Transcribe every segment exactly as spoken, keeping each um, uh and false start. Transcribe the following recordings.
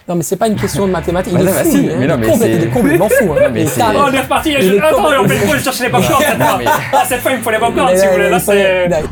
Non, mais c'est pas une question de mathématiques. Il Bah est non, fou, si, il est mais non, mais complètement- c'est- il est complètement fou. Hein. Non, mais Il est c'est- taré. Oh, on est reparti. Il Je... est Attends, complètement- on fait le coup, je cherchais les popcorn cette fois. mais- Ah, cette fois, il me faut les popcorn Mais si là, vous voulez. Là, il fallait- c'est. là,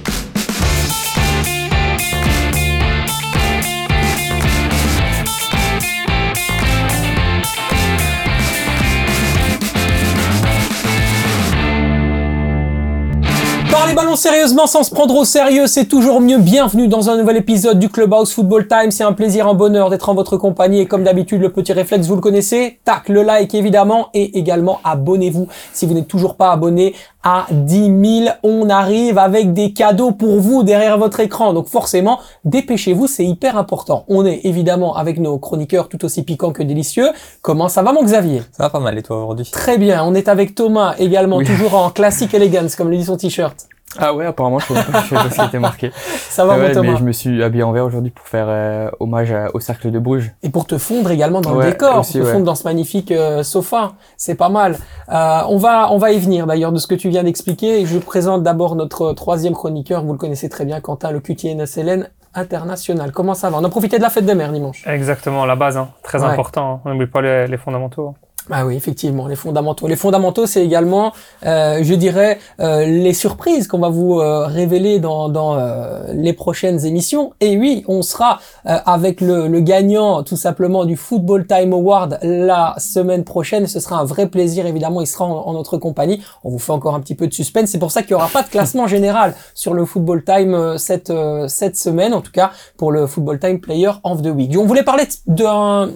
Parler ballon sérieusement sans se prendre au sérieux, c'est toujours mieux. Bienvenue dans un nouvel épisode du Clubhouse Football Time. C'est un plaisir, un bonheur d'être en votre compagnie. Et comme d'habitude, le petit réflexe, vous le connaissez. Tac, le like évidemment. Et également, abonnez-vous si vous n'êtes toujours pas abonné à dix mille. On arrive avec des cadeaux pour vous derrière votre écran. Donc forcément, dépêchez-vous, c'est hyper important. On est évidemment avec nos chroniqueurs tout aussi piquants que délicieux. Comment ça va mon Xavier? Ça va pas mal et toi aujourd'hui? Très bien. On est avec Thomas également, Oui. toujours en classic elegance comme le dit son t-shirt. Ah ouais, apparemment, je savais pas, je savais pas ce qui était marqué. Ça va Ah mon ouais, Thomas? mais je me suis habillé en vert aujourd'hui pour faire euh, hommage à- au Cercle de Bruges. Et pour te fondre également dans Ouais, le décor, aussi, pour te ouais. fondre dans ce magnifique euh, sofa, c'est pas mal. Euh, on va on va y venir d'ailleurs de ce que tu viens d'expliquer. Et je présente d'abord notre troisième chroniqueur, vous le connaissez très bien, Quentin, le Q T N S L N international. Comment ça va? On a profité de la fête des mères dimanche. Exactement, la base, hein. Très Ouais. important. hein. On n'oublie pas les, les fondamentaux. Ah oui, effectivement, les fondamentaux. Les fondamentaux, c'est également, euh, je dirais, euh, les surprises qu'on va vous euh, révéler dans, dans euh, les prochaines émissions. Et oui, on sera euh, avec le, le gagnant, tout simplement, du Football Time Award la semaine prochaine. Ce sera un vrai plaisir, évidemment. Il sera en, en notre compagnie. On vous fait encore un petit peu de suspense. C'est pour ça qu'il n'y aura pas de classement général sur le Football Time euh, cette euh, cette semaine, en tout cas pour le Football Time Player of the Week. On voulait parler d'un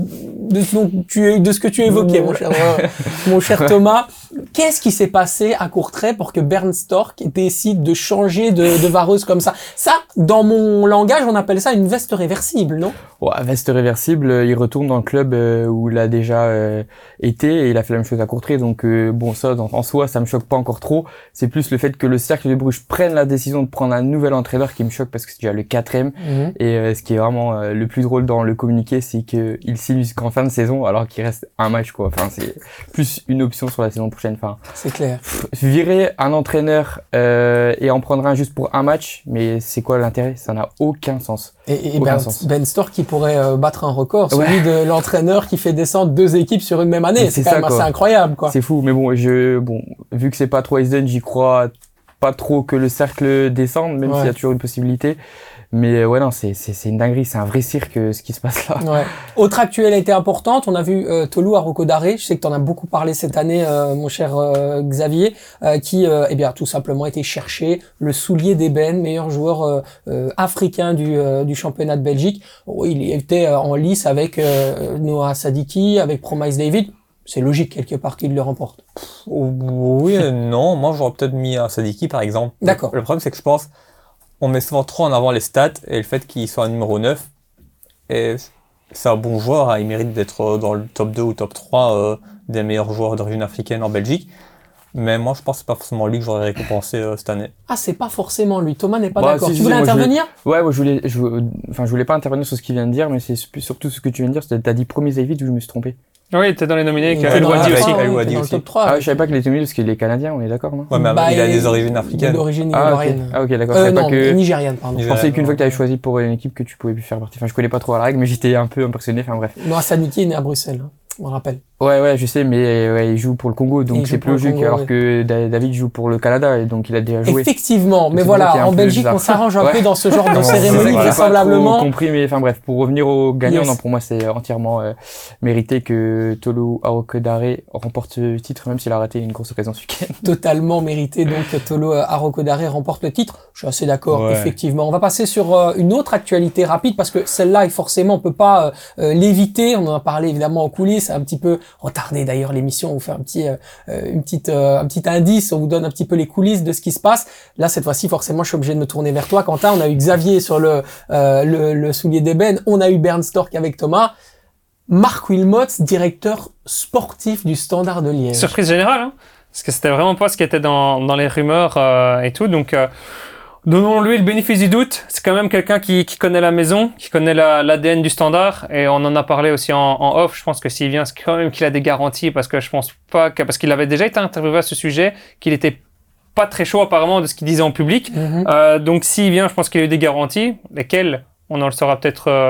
de ce, dont tu, de ce que tu évoquais, mon cher, euh, mon cher Thomas. Qu'est-ce qui s'est passé à Courtrai pour que Bernd Storck décide de changer de, de vareuse comme ça? Ça, dans mon langage, on appelle ça une veste réversible, non? Ouais, veste réversible, euh, il retourne dans le club euh, où il a déjà euh, été et il a fait la même chose à Courtrai. Donc euh, bon, ça, en, en soi, ça me choque pas encore trop. C'est plus le fait que le Cercle de Bruges prenne la décision de prendre un nouvel entraîneur qui me choque parce que c'est déjà le quatrième. Mm-hmm. Et euh, ce qui est vraiment euh, le plus drôle dans le communiqué, c'est qu'il signe jusqu'en fin de saison alors qu'il reste un match, quoi. Enfin, c'est plus une option sur la saison prochaine. Enfin, C'est clair. pff, virer un entraîneur euh, et en prendre un juste pour un match, mais c'est quoi l'intérêt? Ça n'a aucun sens. Et, et Aucun Ben, sens. Ben Storck qui pourrait euh, battre un record, celui Ouais. de l'entraîneur qui fait descendre deux équipes sur une même année. C'est C'est quand ça, même assez quoi. incroyable, quoi. C'est fou, mais bon, je, bon, vu que c'est pas trop Eisden, j'y crois pas trop que le Cercle descende, même Ouais. s'il y a toujours une possibilité. Mais euh, ouais, non, c'est, c'est, c'est une dinguerie, c'est un vrai cirque euh, ce qui se passe là. Ouais. Autre actualité importante, on a vu euh, Tolu Arokodare, je sais que tu en as beaucoup parlé cette année, euh, mon cher euh, Xavier, euh, qui, euh, eh bien, tout simplement été chercher le soulier d'ébène, meilleur joueur euh, euh, africain du, euh, du championnat de Belgique. Oh, il était euh, en lice avec euh, Noah Sadiki, avec Promise David. C'est logique quelque part qu'il le remporte. Oui, et non, moi j'aurais peut-être mis un Sadiki par exemple. D'accord. Le problème c'est que je pense on met souvent trop en avant les stats et le fait qu'il soit un numéro neuf. Et c'est un bon joueur, hein, il mérite d'être dans le top deux ou top trois euh, des meilleurs joueurs d'origine africaine en Belgique. Mais moi je pense que c'est pas forcément lui que j'aurais récompensé euh, cette année. Ah, c'est pas forcément lui. Thomas n'est pas Bah, d'accord. si, Tu si, voulais moi, je intervenir? Ouais, moi, je voulais, je, vou- enfin, je voulais pas intervenir sur ce qu'il vient de dire, mais c'est plus- surtout ce que tu viens de dire, c'est t'as dit Promise David où je me suis trompé. Oui, t'es dans les nominés Il avec était El dans Wadi le aussi. top trois, El ouais, Wadi il était dans le aussi. top trois. Ah, je savais pas qu'il était mieux parce qu'il est canadien, on est d'accord, non? Ouais, mais Bah, il a des il- origines africaines. D'origine Ah, ok, ivoirienne. ah, ok, d'accord. Je Euh, savais pas non, que, nigériane, pardon. je pensais qu'une fois que t'avais choisi pour une équipe que tu pouvais plus faire partie. Enfin, je connais pas trop la règle, mais j'étais un peu impressionné, enfin bref. Noah Sadiki est né à Bruxelles, hein, on le rappelle. Ouais, ouais, je sais, mais ouais, il joue pour le Congo, Il donc joue c'est pour plus le logique, Congo, alors ouais. que Da- David joue pour le Canada, et donc il a déjà joué. Effectivement, Donc mais c'est pour ça qu'il y voilà, a un en peu Belgique, bizarre. on s'arrange un Ouais. peu dans ce genre de Non, cérémonie, c'est vrai que j'ai pas vraisemblablement. trop compris, mais enfin bref, pour revenir au gagnant, Yes. non, pour moi c'est entièrement euh, mérité que Tolu Arokodare remporte ce titre, même s'il a raté une grosse occasion ce week-end. Totalement mérité, donc Tolo Arokodare remporte le titre. Je suis assez d'accord, Ouais. effectivement. On va passer sur euh, une autre actualité rapide, parce que celle-là, forcément, on peut pas euh, euh, l'éviter. On en a parlé évidemment en coulisses, ça a un petit peu retardé d'ailleurs l'émission. On vous fait un petit, euh, une petite, euh, un petit indice, on vous donne un petit peu les coulisses de ce qui se passe. Là, cette fois-ci, forcément, je suis obligé de me tourner vers toi, Quentin. On a eu Xavier sur le, euh, le, le soulier d'ébène. On a eu Bernd Storck avec Thomas. Marc Wilmots, directeur sportif du Standard de Liège. Surprise générale, hein, parce que c'était vraiment pas ce qui était dans, dans les rumeurs euh, et tout. Donc, euh, donnons-lui le bénéfice du doute. C'est quand même quelqu'un qui, qui connaît la maison, qui connaît la, l'A D N du Standard. Et on en a parlé aussi en, en off. Je pense que s'il vient, c'est quand même qu'il a des garanties, parce que je pense pas que, parce qu'il avait déjà été interviewé à ce sujet, qu'il était pas très chaud apparemment de ce qu'il disait en public. Mhm. Euh, donc s'il vient, je pense qu'il a eu des garanties, lesquelles on en le saura peut-être euh,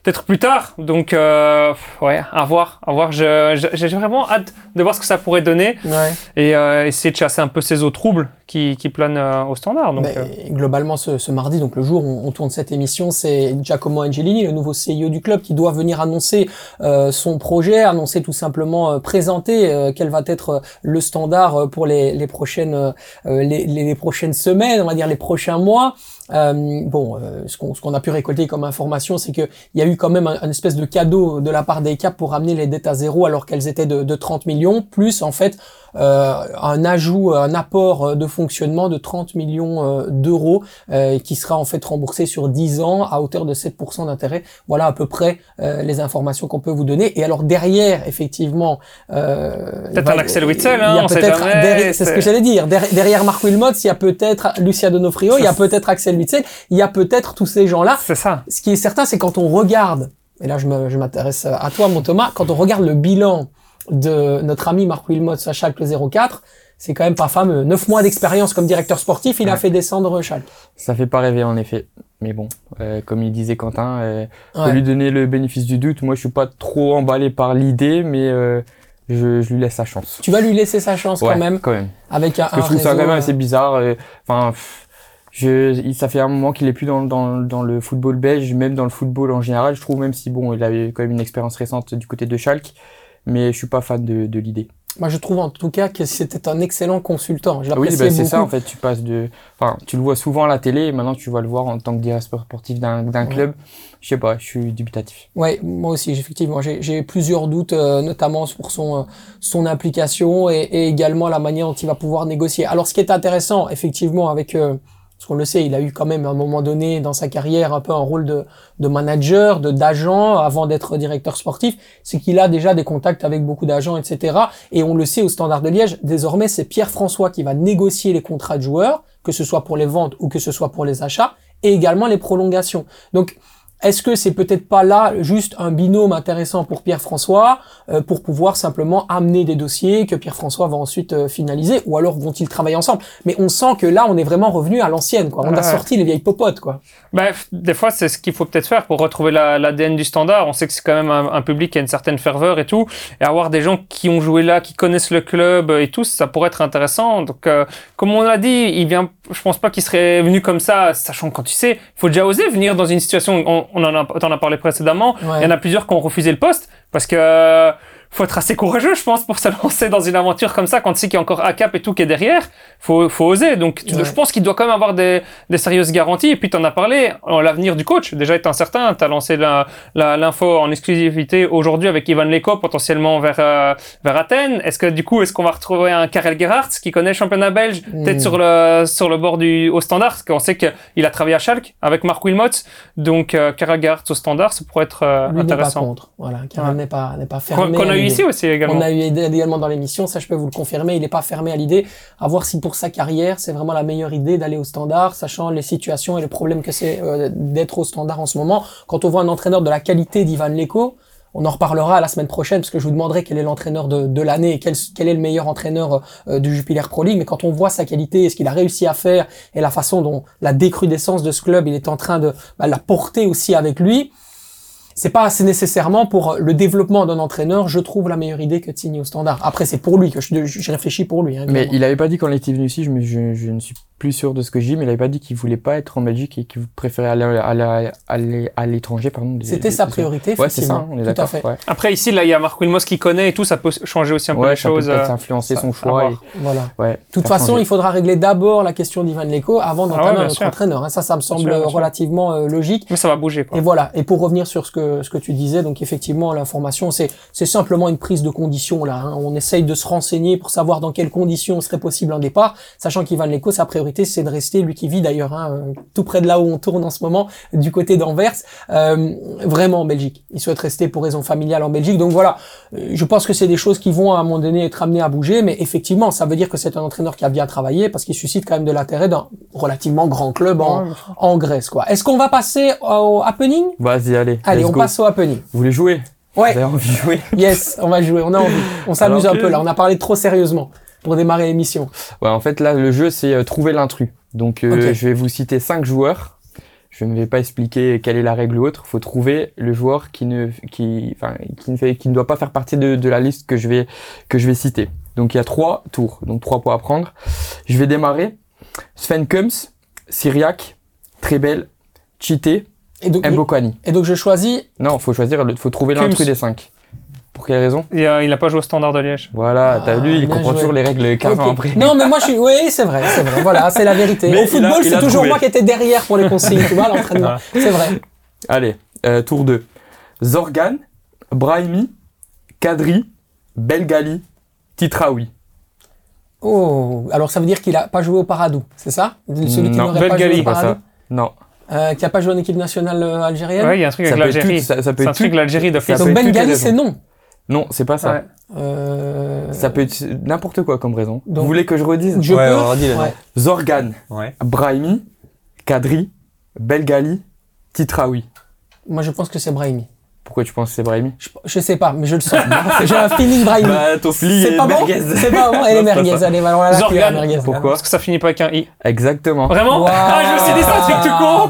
peut-être plus tard. Donc, euh, ouais, à voir, à voir. Je, je, j'ai vraiment hâte de voir ce que ça pourrait donner Ouais. et euh, essayer de chasser un peu ces eaux troubles qui, qui planent euh, au Standard. Donc, Mais, euh, globalement, ce, ce mardi, donc le jour où on tourne cette émission, c'est Giacomo Angelini, le nouveau C E O du club, qui doit venir annoncer euh, son projet, annoncer tout simplement, euh, présenter euh, quel va être euh, le Standard pour les, les prochaines euh, les, les, les prochaines semaines, on va dire les prochains mois. Euh, bon, euh, ce qu'on ce qu'on a pu récolter comme information, c'est que il y a eu quand même un, un espèce de cadeau de la part des Caps pour ramener les dettes à zéro alors qu'elles étaient de, de trente millions, plus en fait euh, un ajout, un apport de fonctionnement de trente millions euh, d'euros euh, qui sera en fait remboursé sur dix ans à hauteur de sept pour cent d'intérêt. Voilà à peu près euh, les informations qu'on peut vous donner. Et alors derrière, effectivement, euh, peut-être va, un Axel Witsel, hein, il y a on sait peut-être jamais. derrière, c'est ce que j'allais dire. Derrière, derrière Marc Wilmots, il y a peut-être Lucia Donofrio, il y a peut-être Axel Witsel, il y a peut-être tous ces gens-là. C'est ça. Ce qui est certain, c'est quand on regarde, et là je, me, je m'intéresse à toi, mon Thomas, quand on regarde le bilan de notre ami Marc Wilmots à Schalke zéro quatre, c'est quand même pas fameux. Neuf mois d'expérience comme directeur sportif, il ouais. a fait descendre Schalke. Ça fait pas rêver en effet. Mais bon, euh, comme il disait Quentin, euh, Ouais. faut lui donner le bénéfice du doute. Moi, je suis pas trop emballé par l'idée, mais euh, je, je lui laisse sa chance. Tu vas lui laisser sa chance Ouais, quand même, quand même. avec un, Parce que je un trouve ça réseau, quand même euh, assez bizarre. euh, Enfin, pff, je, il- ça fait un moment qu'il est plus dans, dans, dans le football belge, même dans le football en général. Je trouve, même si bon, il avait quand même une expérience récente du côté de Schalke, mais je suis pas fan de, de l'idée. Moi, je trouve en tout cas que c'était un excellent consultant. Je Oui, l'appréciais bah, c'est beaucoup. ça en fait. Tu passes de, enfin, tu le vois souvent à la télé, et maintenant tu vas le voir en tant que directeur sportif d'un, d'un Ouais. club. Je sais pas, je suis dubitatif. Ouais, moi aussi, effectivement, j'ai, j'ai plusieurs doutes, euh, notamment pour son euh, son implication et, et également la manière dont il va pouvoir négocier. Alors, ce qui est intéressant, effectivement, avec euh, parce qu'on le sait, il a eu quand même à un moment donné dans sa carrière un peu un rôle de de manager, de d'agent avant d'être directeur sportif, c'est qu'il a déjà des contacts avec beaucoup d'agents, et cetera. Et on le sait au Standard de Liège, désormais c'est Pierre François qui va négocier les contrats de joueurs, que ce soit pour les ventes ou que ce soit pour les achats, et également les prolongations. Donc est-ce que c'est peut-être pas là juste un binôme intéressant pour Pierre-François euh, pour pouvoir simplement amener des dossiers que Pierre-François va ensuite euh, finaliser, ou alors vont-ils travailler ensemble? Mais on sent que là, on est vraiment revenu à l'ancienne, quoi. On Ouais. a sorti les vieilles popotes, quoi. Bref, des fois, c'est ce qu'il faut peut-être faire pour retrouver la, l'A D N du Standard. On sait que c'est quand même un, un public qui a une certaine ferveur et tout. Et avoir des gens qui ont joué là, qui connaissent le club et tout, ça pourrait être intéressant. Donc, euh, comme on l'a dit, il vient, je pense pas qu'il serait venu comme ça, sachant que quand tu sais, il faut déjà oser venir dans une situation, on, on en a, t'en as parlé précédemment. Ouais. Il y en a plusieurs qui ont refusé le poste parce que, euh, faut être assez courageux, je pense, pour se lancer dans une aventure comme ça, quand tu sais qu'il y a encore A C A P et tout qui est derrière. Faut, faut oser. Donc, tu, Ouais. je pense qu'il doit quand même avoir des, des sérieuses garanties. Et puis, t'en as parlé, euh, l'avenir du coach, déjà est incertain. T'as lancé la, la, l'info en exclusivité aujourd'hui avec Ivan Leko, potentiellement vers, euh, vers Athènes. Est-ce que, du coup, est-ce qu'on va retrouver un Karel Gerhardt, qui connaît le championnat belge, Mm. peut-être sur le, sur le bord du, au Standard, parce qu'on sait qu'il a travaillé à Schalke avec Marc Wilmots. Donc, euh, Karel Gerhardt au Standard, ça pourrait être euh, Lui n'est pas intéressant. contre. Voilà. Karel Ouais. n'est pas, n'est pas Qu'on, fermé. qu'on à a eu l'idée. ici aussi également. On a eu également dans l'émission, ça je peux vous le confirmer, il n'est pas fermé à l'idée, à voir si pour sa carrière, c'est vraiment la meilleure idée d'aller au Standard, sachant les situations et les problèmes que c'est euh, d'être au Standard en ce moment. Quand on voit un entraîneur de la qualité d'Ivan Leko, on en reparlera la semaine prochaine, parce que je vous demanderai quel est l'entraîneur de, de l'année et quel, quel est le meilleur entraîneur euh, du Jupiler Pro League. Mais quand on voit sa qualité et ce qu'il a réussi à faire et la façon dont la décrudescence de ce club, il est en train de bah, la porter aussi avec lui, c'est pas assez nécessairement pour le développement d'un entraîneur, je trouve la meilleure idée que de signer au Standard. Après, c'est pour lui que je, je réfléchis pour lui. Hein, Mais évidemment. il avait pas dit quand il était venu ici, je, me- je, je ne suis plus sûr de ce que je dis, mais il avait pas dit qu'il voulait pas être en Belgique et qu'il préférait aller à, la- à, l'é- à l'étranger, pardon. C'était sa priorité, Ouais, c'est ça, effectivement. on est Tout à d'accord. fait. Ouais, Après, ici, là, il y a Marc Wilmots qui connaît et tout, ça peut changer aussi un peu ouais les ça choses. peut peut-être euh, influencer ça- son à choix. voir. Et, Voilà. ouais, De toute faire façon, changer. il faudra régler d'abord la question d'Ivan Leko avant d'entamer Ah ouais, bien notre sûr. entraîneur. hein. Ça, ça me semble sûr, bien sûr. relativement euh, logique. Mais ça va bouger, quoi. Et voilà. Et pour revenir sur ce que ce que tu disais, donc effectivement, l'information, c'est c'est simplement une prise de condition là. hein. On essaye de se renseigner pour savoir dans quelles conditions serait possible un départ, sachant qu'Ivan Leko, sa priorité, c'est de rester, lui qui vit d'ailleurs, hein, euh, tout près de là où on tourne en ce moment, du côté d'Anvers, euh, vraiment en Belgique. Il souhaite rester pour raison familiale en Belgique. Donc voilà. Euh, Je pense que c'est des choses qui vont à un moment donné être amenées à bouger, mais effectivement, ça veut dire que c'est un entraîneur qui a bien travaillé parce qu'il suscite quand même de l'intérêt d'un relativement grand club en, Ouais, bien sûr. en Grèce, quoi. Est-ce qu'on va passer au happening? Vas-y, allez. Allez, let's on go. passe au happening. Vous voulez jouer? Ouais, Vous avez envie de jouer? yes, on va jouer, on a envie. On s'amuse Alors un que- peu là, on a parlé trop sérieusement pour démarrer l'émission. Ouais, en fait, là, le jeu, c'est euh, trouver l'intrus. Donc, euh, Ok. je vais vous citer cinq joueurs. Je ne vais pas expliquer quelle est la règle ou autre. Faut trouver le joueur qui ne, qui, enfin, qui ne fait, qui ne doit pas faire partie de, de la liste que je vais, que je vais citer. Donc il y a trois tours, donc trois points à prendre. Je vais démarrer. Sven Kums, Syriac, Trebel, Chité, Et donc, Mbokani. et donc je choisis. Non, faut choisir, le- faut trouver Kums. l'intrus des cinq. Pour quelle raison? Il a, il a pas joué au Standard de Liège. Voilà, t'as Ah, vu, il bien comprend joué. toujours les règles quinze ans Ok. après. Non, mais moi je suis. Oui, c'est vrai, c'est vrai. Voilà, c'est la vérité. Mais Au il football, a- il c'est a toujours trouvé. moi qui étais derrière pour les consignes, tu vois, l'entraînement. C'est vrai. Allez, euh, tour deux. Zorgan, Brahimi, Kadri, Belgali, Titraoui. Oh, alors ça veut dire qu'il a pas joué au Paradou, c'est ça? Celui qui Non, n'aurait pas joué Belgali, au Pas Paradou, ça. Non. euh, qui a pas joué en équipe nationale euh, algérienne. Ouais, il y a un truc Ça avec peut être l'Algérie. tout, ça, ça peut C'est un être truc tout. l'Algérie d'office. Ça Donc peut être toutes les Bengali, raisons. c'est non. Non, c'est pas ça. Ouais. Euh... Ça peut être n'importe quoi comme raison. Donc- Vous voulez que je redise? Je Ouais, peux. on redit les Ouais. Zorgan, noms. Ouais. Brahimi, Kadri, Belgali, Titraoui. Moi, je pense que c'est Brahimi. Pourquoi tu penses que c'est Brahimi? Je, je sais pas, mais je le sens. J'ai un feeling Brahimi. Bah, ton feeling c'est est pas bon. merguez. C'est pas bon. Elle est Non, c'est pas merguez. ça. Allez, voilà, la Zorgan. cuillère merguez. Pourquoi? Parce que ça finit pas avec un i. Exactement. Vraiment? Wow. Ah, je me suis dit ça, un truc tout con.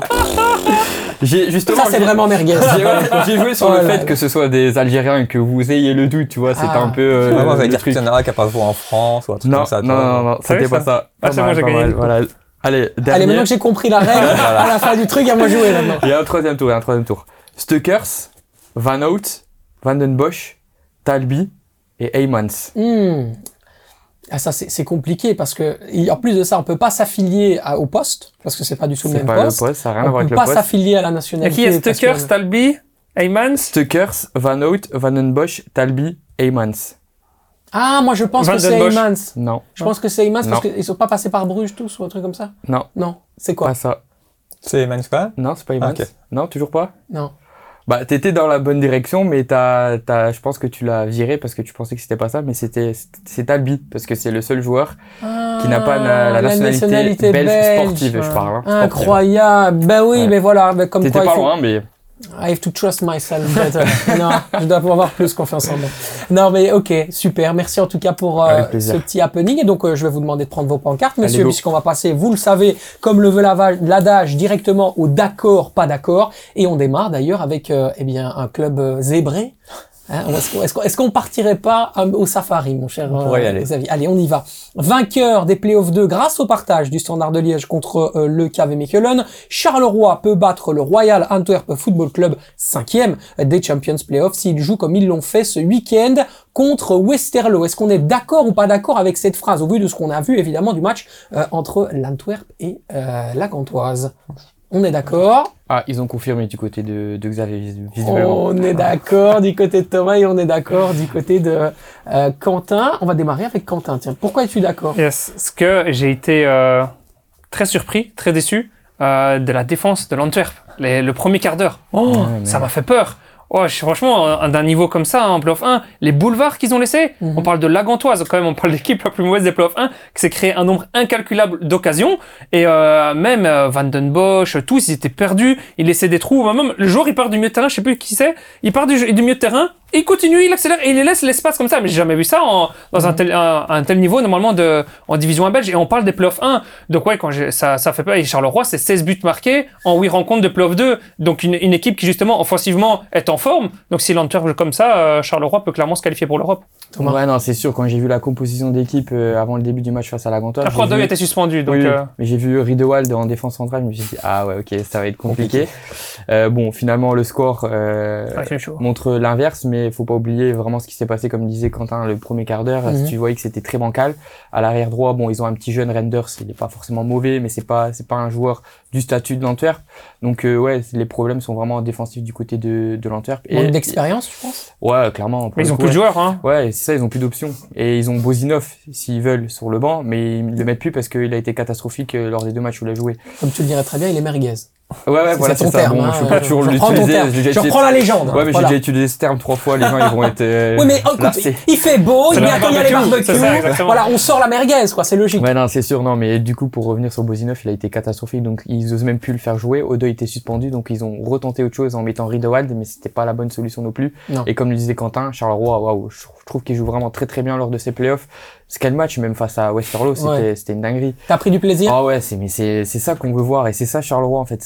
J'ai justement. Ça, c'est j'ai- vraiment merguez. J'ai ouais, j'ai joué sur Oh le là fait là. que ce soit des Algériens et que vous ayez le doute, tu vois, c'était Ah. un peu euh, Ouais, moi, le j'allais dire truc. qu'il y en a qui a pas joué en France ou un truc Non, comme ça. non, toi. non, non, T'as c'était vu pas ça? ça. Ah, Pas c'est moi, mal, j'ai pas gagné, mal, du coup. Voilà. Allez, Allez, dernier. maintenant que j'ai compris la règle, à la fin du truc, à moi jouer maintenant. Il y a un troisième tour, il y a un troisième tour. Stukers, Van Hout, Van den Bosch, Talbi et Heymans. Hmm. Ah, ça, c'est c'est compliqué parce que, et en plus de ça, on peut pas s'affilier à- au poste parce que c'est pas du tout le C'est même pas poste. le poste, ça n'a rien à On voir avec peut le pas poste. s'affilier à la Il y a nationalité. qui? Il y a parce Stuckers, que- Talbi, Heymans. Stukers, Van Hout, Van den Bosch, Talbi, Heymans. Ah, moi je pense Van que c'est den Bosch. Heymans. Non, Je pense que c'est Heymans parce Non. qu'ils sont pas passés par Bruges tous ou un truc comme ça. non, Non, c'est quoi? pas ça. C'est Manuska? Non, c'est pas Heymans. Ah, ok. Non, toujours pas. Non. Bah, t'étais dans la bonne direction, mais t'as, t'as, je pense que tu l'as viré parce que tu pensais que c'était pas ça, mais c'était, c'est Talbi, parce que c'est le seul joueur qui n'a pas la, la Ah, nationalité, belge, sportive, je parle. Hein, sportive. Incroyable. Ben oui, Ouais. mais voilà, ben comme T'étais quoi il pas faut... loin, mais I have to trust myself better. Non, je dois avoir plus confiance en moi. Non, mais ok, super. Merci en tout cas pour euh, Avec plaisir. ce petit happening. Et donc, euh, je vais vous demander de prendre vos pancartes, messieurs, go. puisqu'on va passer, vous le savez, comme le veut l'ava- l'adage, directement au d'accord, pas d'accord. Et on démarre d'ailleurs avec euh, eh bien un club euh, zébré. Hein, est-ce qu'on est-ce qu'on- est-ce qu'on partirait pas euh, au safari, mon cher On pourrait y euh, aller. Xavier? Allez, on y va. Vainqueur des playoffs deux grâce au partage du Standard de Liège contre euh, le K V Mechelen, Charleroi peut battre le Royal Antwerp Football Club, cinquième des Champions Playoffs, s'ils jouent comme ils l'ont fait ce week-end contre Westerlo. Est-ce qu'on est d'accord ou pas d'accord avec cette phrase, au vu de ce qu'on a vu évidemment du match euh, entre l'Antwerp et euh, la Gantoise? On est d'accord? ah, ils ont confirmé du côté de, de Xavier, vis- visiblement. On est d'accord du côté de Thomas et on est d'accord du côté de euh, Quentin. On va démarrer avec Quentin. Tiens, pourquoi es-tu d'accord? Yes. Parce que j'ai été euh, très surpris, très déçu euh, de la défense de l'Antwerp. Les- Le premier quart d'heure. Oh, Ouais, mais- ça m'a fait peur. Oh, je suis franchement, euh, d'un niveau comme ça, en playoff un, les boulevards qu'ils ont laissés, Mhm. on parle de la Gantoise, quand même, on parle de l'équipe la plus mauvaise des playoff un, qui s'est créé un nombre incalculable d'occasions, et euh, même euh, Van den Bosch, tous, ils étaient perdus, ils laissaient des trous, même le joueur, il part du milieu de terrain, je sais plus qui c'est, il part du, du milieu de terrain, et il continue, il accélère, et il les laisse l'espace comme ça, mais j'ai jamais vu ça en, dans un, tel, un, un tel niveau, normalement, de, en division un belge, et on parle des playoff un, donc ouais, quand j'ai, ça, ça fait peur, et Charleroi, c'est seize buts marqués en huit rencontres de playoff deux, donc une, une équipe qui, justement, offensivement, est en forme, donc si l'Antwerp joue comme ça, euh, Charleroi peut clairement se qualifier pour l'Europe. Thomas. Ouais, non, c'est sûr, quand j'ai vu la composition d'équipe euh, avant le début du match face à la Gantoise. Après, j'ai deux vu- était suspendu, donc... Oui, oui. euh, mais j'ai vu Riedewald en défense centrale, je me suis dit, ah ouais, ok, ça va être compliqué. Euh, bon, finalement, le score euh, ouais, c'est chaud. montre l'inverse, mais faut pas oublier vraiment ce qui s'est passé, comme disait Quentin, le premier quart d'heure. Mhm. Tu voyais que c'était très bancal. À l'arrière droit, bon, ils ont un petit jeune Renders, il est pas forcément mauvais, mais c'est pas, c'est pas un joueur du statut de l'Antwerp. Donc, euh, ouais, les problèmes sont vraiment défensifs du côté de, de l'Antwerp. Manque d'expérience, tu penses? Ouais, clairement. pour Mais le ils ont coup, plus de ouais. joueurs, hein. Ouais, c'est ça, ils ont plus d'options. Et ils ont Bozinov, s'ils veulent, sur le banc, mais ils le mettent plus parce qu'il a été catastrophique euh, lors des deux matchs où il a joué. Comme tu le dirais très bien, il est merguez. Ouais, ouais, C'est- voilà, c'est c'est ton ça. terme, Bon, hein, je peux pas je- toujours je reprends ton l'utiliser. terme. j'ai déjà Je utilisé- reprends la légende. Ouais, mais Voilà. j'ai déjà utilisé ce terme trois fois, les gens, ils vont être, euh, Oui, mais oh, écoute, lassés. il fait beau, C'est il le bientôt il y a les barbecue, barbecues. c'est ça, exactement. Voilà, on sort la merguez, quoi, c'est logique. Ouais, non, c'est sûr, non, mais du coup, pour revenir sur Bozinov, il a été catastrophique, donc ils osent même plus le faire jouer. Odo était suspendu, donc ils ont retenté autre chose en mettant Riedewald, mais c'était pas la bonne solution non plus. Non. Et comme le disait Quentin, Charleroi, waouh, je je trouve qu'il joue vraiment très très bien lors de ses playoffs. Ce quel match, même face à Westerlo, c'était, Ouais. c'était une dinguerie. T'as pris du plaisir? Ah ouais, c'est, mais c'est, c'est ça qu'on veut voir, et c'est ça Charleroi, en fait.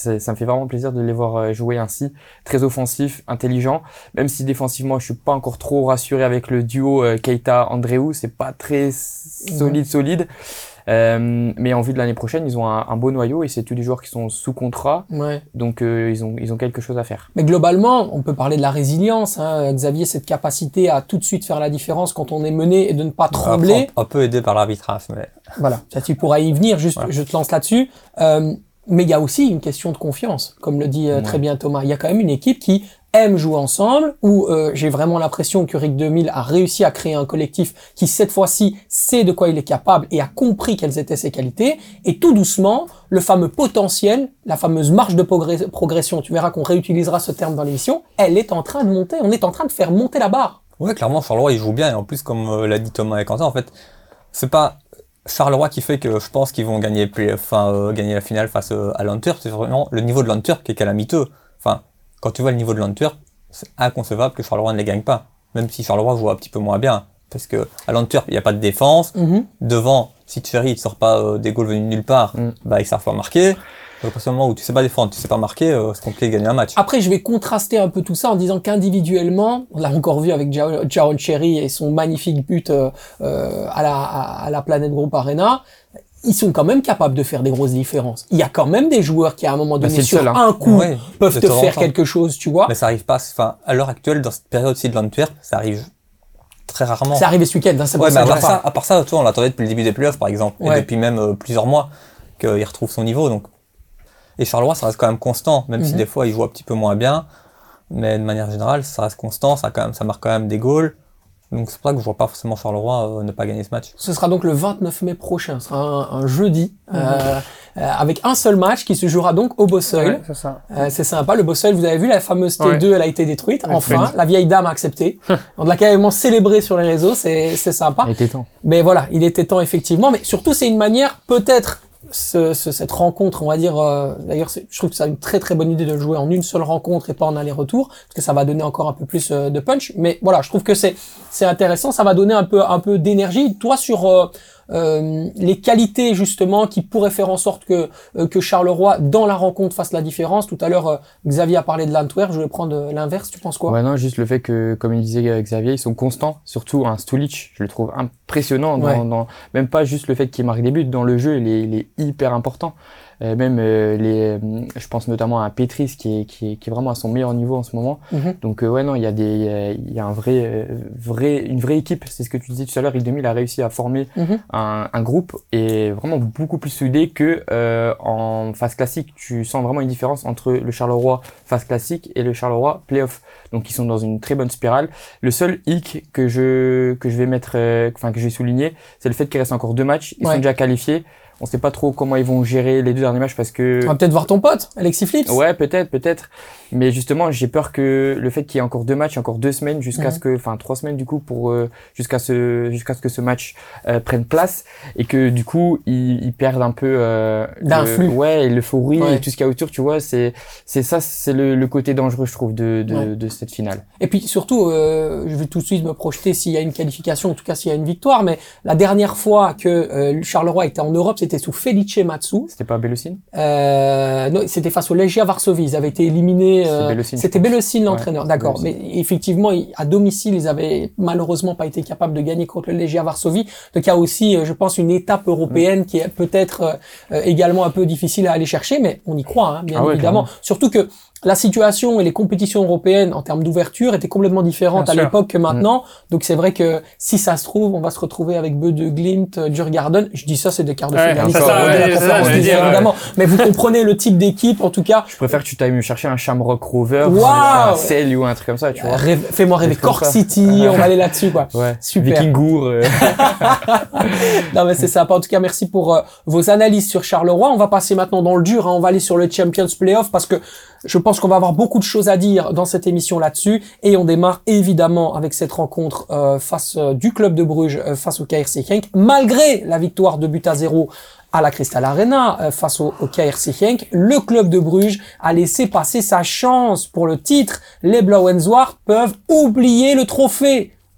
ça, ça me fait vraiment plaisir de les voir jouer ainsi, très offensif, intelligent, même si défensivement je suis pas encore trop rassuré avec le duo euh, Keita-Andreu, c'est pas très solide mmh. solide. Euh, mais en vue de l'année prochaine, ils ont un, un beau noyau et c'est tous les joueurs qui sont sous contrat, ouais. donc euh, ils ont ils ont quelque chose à faire. Mais globalement, on peut parler de la résilience, hein. Xavier, cette capacité à tout de suite faire la différence quand on est mené et de ne pas trembler. Après, un peu aidé par l'arbitrage, mais voilà, ça tu pourras y venir. Juste, voilà. Je te lance là-dessus. Euh, mais il y a aussi une question de confiance, comme le dit euh, ouais. très bien Thomas. Il y a quand même une équipe qui aime jouer ensemble, où euh, j'ai vraiment l'impression que Rick deux mille a réussi à créer un collectif qui, cette fois-ci, sait de quoi il est capable et a compris quelles étaient ses qualités. Et tout doucement, le fameux potentiel, la fameuse marge de progr- progression, tu verras qu'on réutilisera ce terme dans l'émission, elle est en train de monter. On est en train de faire monter la barre. Ouais, clairement, Charleroi, il joue bien. Et en plus, comme euh, l'a dit Thomas et Quentin, en fait, c'est pas Charleroi qui fait que je pense qu'ils vont gagner, enfin, euh, gagner la finale face euh, à l'Antwerp. C'est vraiment le niveau de l'Antwerp qui est calamiteux. Enfin, quand tu vois le niveau de l'Antwerp, c'est inconcevable que Charleroi ne les gagne pas. Même si Charleroi joue un petit peu moins bien. Parce que à l'Antwerp, il n'y a pas de défense. Mm-hmm. Devant, si Thierry ne sort pas euh, des goals venus de nulle part, mm. bah, ils ne savent pas marquer. Donc, à ce moment où tu sais pas défendre, tu sais pas marquer, euh, c'est compliqué de gagner un match. Après, je vais contraster un peu tout ça en disant qu'individuellement, on l'a encore vu avec Jaron Cherry et son magnifique but euh, euh, à la à, à la Planet Group Arena. Ils sont quand même capables de faire des grosses différences. Il y a quand même des joueurs qui, à un moment donné, bah sur seul, hein. un coup, ouais, peuvent te faire quelque chose, tu vois. Mais ça arrive pas, enfin, à l'heure actuelle, dans cette période-ci de l'Antwerp, ça arrive très rarement. C'est arrivé ce week-end, hein, c'est ouais, bon, mais à part ça, à part ça, toi, on l'attendait depuis le début des playoffs, par exemple. Ouais. Et depuis même euh, plusieurs mois, qu'il retrouve son niveau, donc. Et Charleroi, ça reste quand même constant, même mm-hmm. si des fois, il joue un petit peu moins bien. Mais de manière générale, ça reste constant, ça quand même, ça marque quand même des goals. Donc c'est pour ça que je vois pas forcément Charleroi euh, ne pas gagner ce match. Ce sera donc le vingt-neuf mai prochain, ce sera un, un jeudi, mmh. euh, euh, avec un seul match qui se jouera donc au Bosseuil. Ouais, c'est ça. Euh, c'est sympa, le Bosseuil, vous avez vu, la fameuse T deux, ouais. elle a été détruite, ouais, enfin, la vieille dame a accepté. On l'a carrément célébré sur les réseaux, c'est, c'est sympa. Il était temps. Mais voilà, il était temps effectivement, mais surtout c'est une manière peut-être... Ce, ce, cette rencontre, on va dire, euh, d'ailleurs, c'est, je trouve que c'est une très très bonne idée de jouer en une seule rencontre et pas en aller-retour, parce que ça va donner encore un peu plus euh, de punch. Mais voilà, je trouve que c'est c'est intéressant, ça va donner un peu un peu d'énergie. Toi, sur euh, euh, les qualités justement qui pourraient faire en sorte que euh, que Charleroi dans la rencontre fasse la différence. Tout à l'heure, euh, Xavier a parlé de l'Antwerp, je vais prendre euh, l'inverse. Tu penses quoi? Ouais, non, juste le fait que, comme il disait Xavier, ils sont constants. Surtout un Stulic, je le trouve impressionnant. Dans, ouais. dans même pas juste le fait qu'il marque des buts dans le jeu, il est, il est hyper important. Euh, même euh, les, je pense notamment à Petris qui est, qui est qui est vraiment à son meilleur niveau en ce moment. Mm-hmm. Donc euh, ouais non, il y a des, il y a un vrai, euh, vrai, une vraie équipe. C'est ce que tu disais tout à l'heure. Rick deux mille a réussi à former mm-hmm. un, un groupe et vraiment beaucoup plus soudé que euh, en phase classique. Tu sens vraiment une différence entre le Charleroi phase classique et le Charleroi playoff. Donc ils sont dans une très bonne spirale. Le seul hic que je que je vais mettre, euh, enfin que je vais souligner, c'est le fait qu'il reste encore deux matchs. Ils ouais. sont déjà qualifiés. On sait pas trop comment ils vont gérer les deux derniers matchs parce que... On va peut-être voir ton pote, Alexis Flips. Ouais, peut-être, peut-être. Mais justement, j'ai peur que le fait qu'il y ait encore deux matchs, encore deux semaines jusqu'à mmh. ce que, enfin trois semaines du coup pour euh, jusqu'à ce jusqu'à ce que ce match euh, prenne place et que du coup ils, ils perdent un peu euh, d'influx. Ouais, et l'euphorie ouais. et tout ce qu'il y a autour. Tu vois, c'est c'est ça, c'est le, le côté dangereux, je trouve, de de, ouais. de cette finale. Et puis surtout, euh, je vais tout de suite me projeter s'il y a une qualification, en tout cas s'il y a une victoire. Mais la dernière fois que euh, Charleroi était en Europe, c'était sous Felice Matsu. C'était pas Belosine euh, Non, c'était face au Legia Varsovie. Ils avaient été éliminés. Euh, Belosine, c'était Belosine l'entraîneur, ouais, d'accord. Belosine. Mais effectivement, à domicile, ils avaient malheureusement pas été capables de gagner contre le Legia Varsovie. Donc il y a aussi, je pense, une étape européenne mmh. qui est peut-être euh, également un peu difficile à aller chercher, mais on y croit, hein, bien ah évidemment. Ouais, surtout que la situation et les compétitions européennes en termes d'ouverture étaient complètement différentes Bien à sûr. l'époque que maintenant. Mmh. Donc c'est vrai que si ça se trouve, on va se retrouver avec Bode Glimt, Djurgården. Je dis ça, c'est des quarts de ouais, finaliste ça, de ouais, la conférence, ça, dire, évidemment. Ouais. Mais vous comprenez le type d'équipe, en tout cas. Je préfère que tu t'ailles me chercher un Shamrock Rovers, wow. un Cell ou un truc comme ça, tu vois. Rêve, fais-moi rêver Cork City, on va aller là-dessus, quoi. Ouais. Super. Vikingur. Euh. Non, mais c'est sympa. En tout cas, merci pour euh, vos analyses sur Charleroi. On va passer maintenant dans le dur, hein. On va aller sur le Champions Playoff parce que je pense qu'on va avoir beaucoup de choses à dire dans cette émission là-dessus. Et on démarre évidemment avec cette rencontre euh, face euh, du club de Bruges euh, face au K R C Genk. Malgré la victoire de but à zéro à la Crystal Arena euh, face au, au K R C Genk, le club de Bruges a laissé passer sa chance pour le titre. Les Blauw-en-Zwart peuvent oublier le trophée.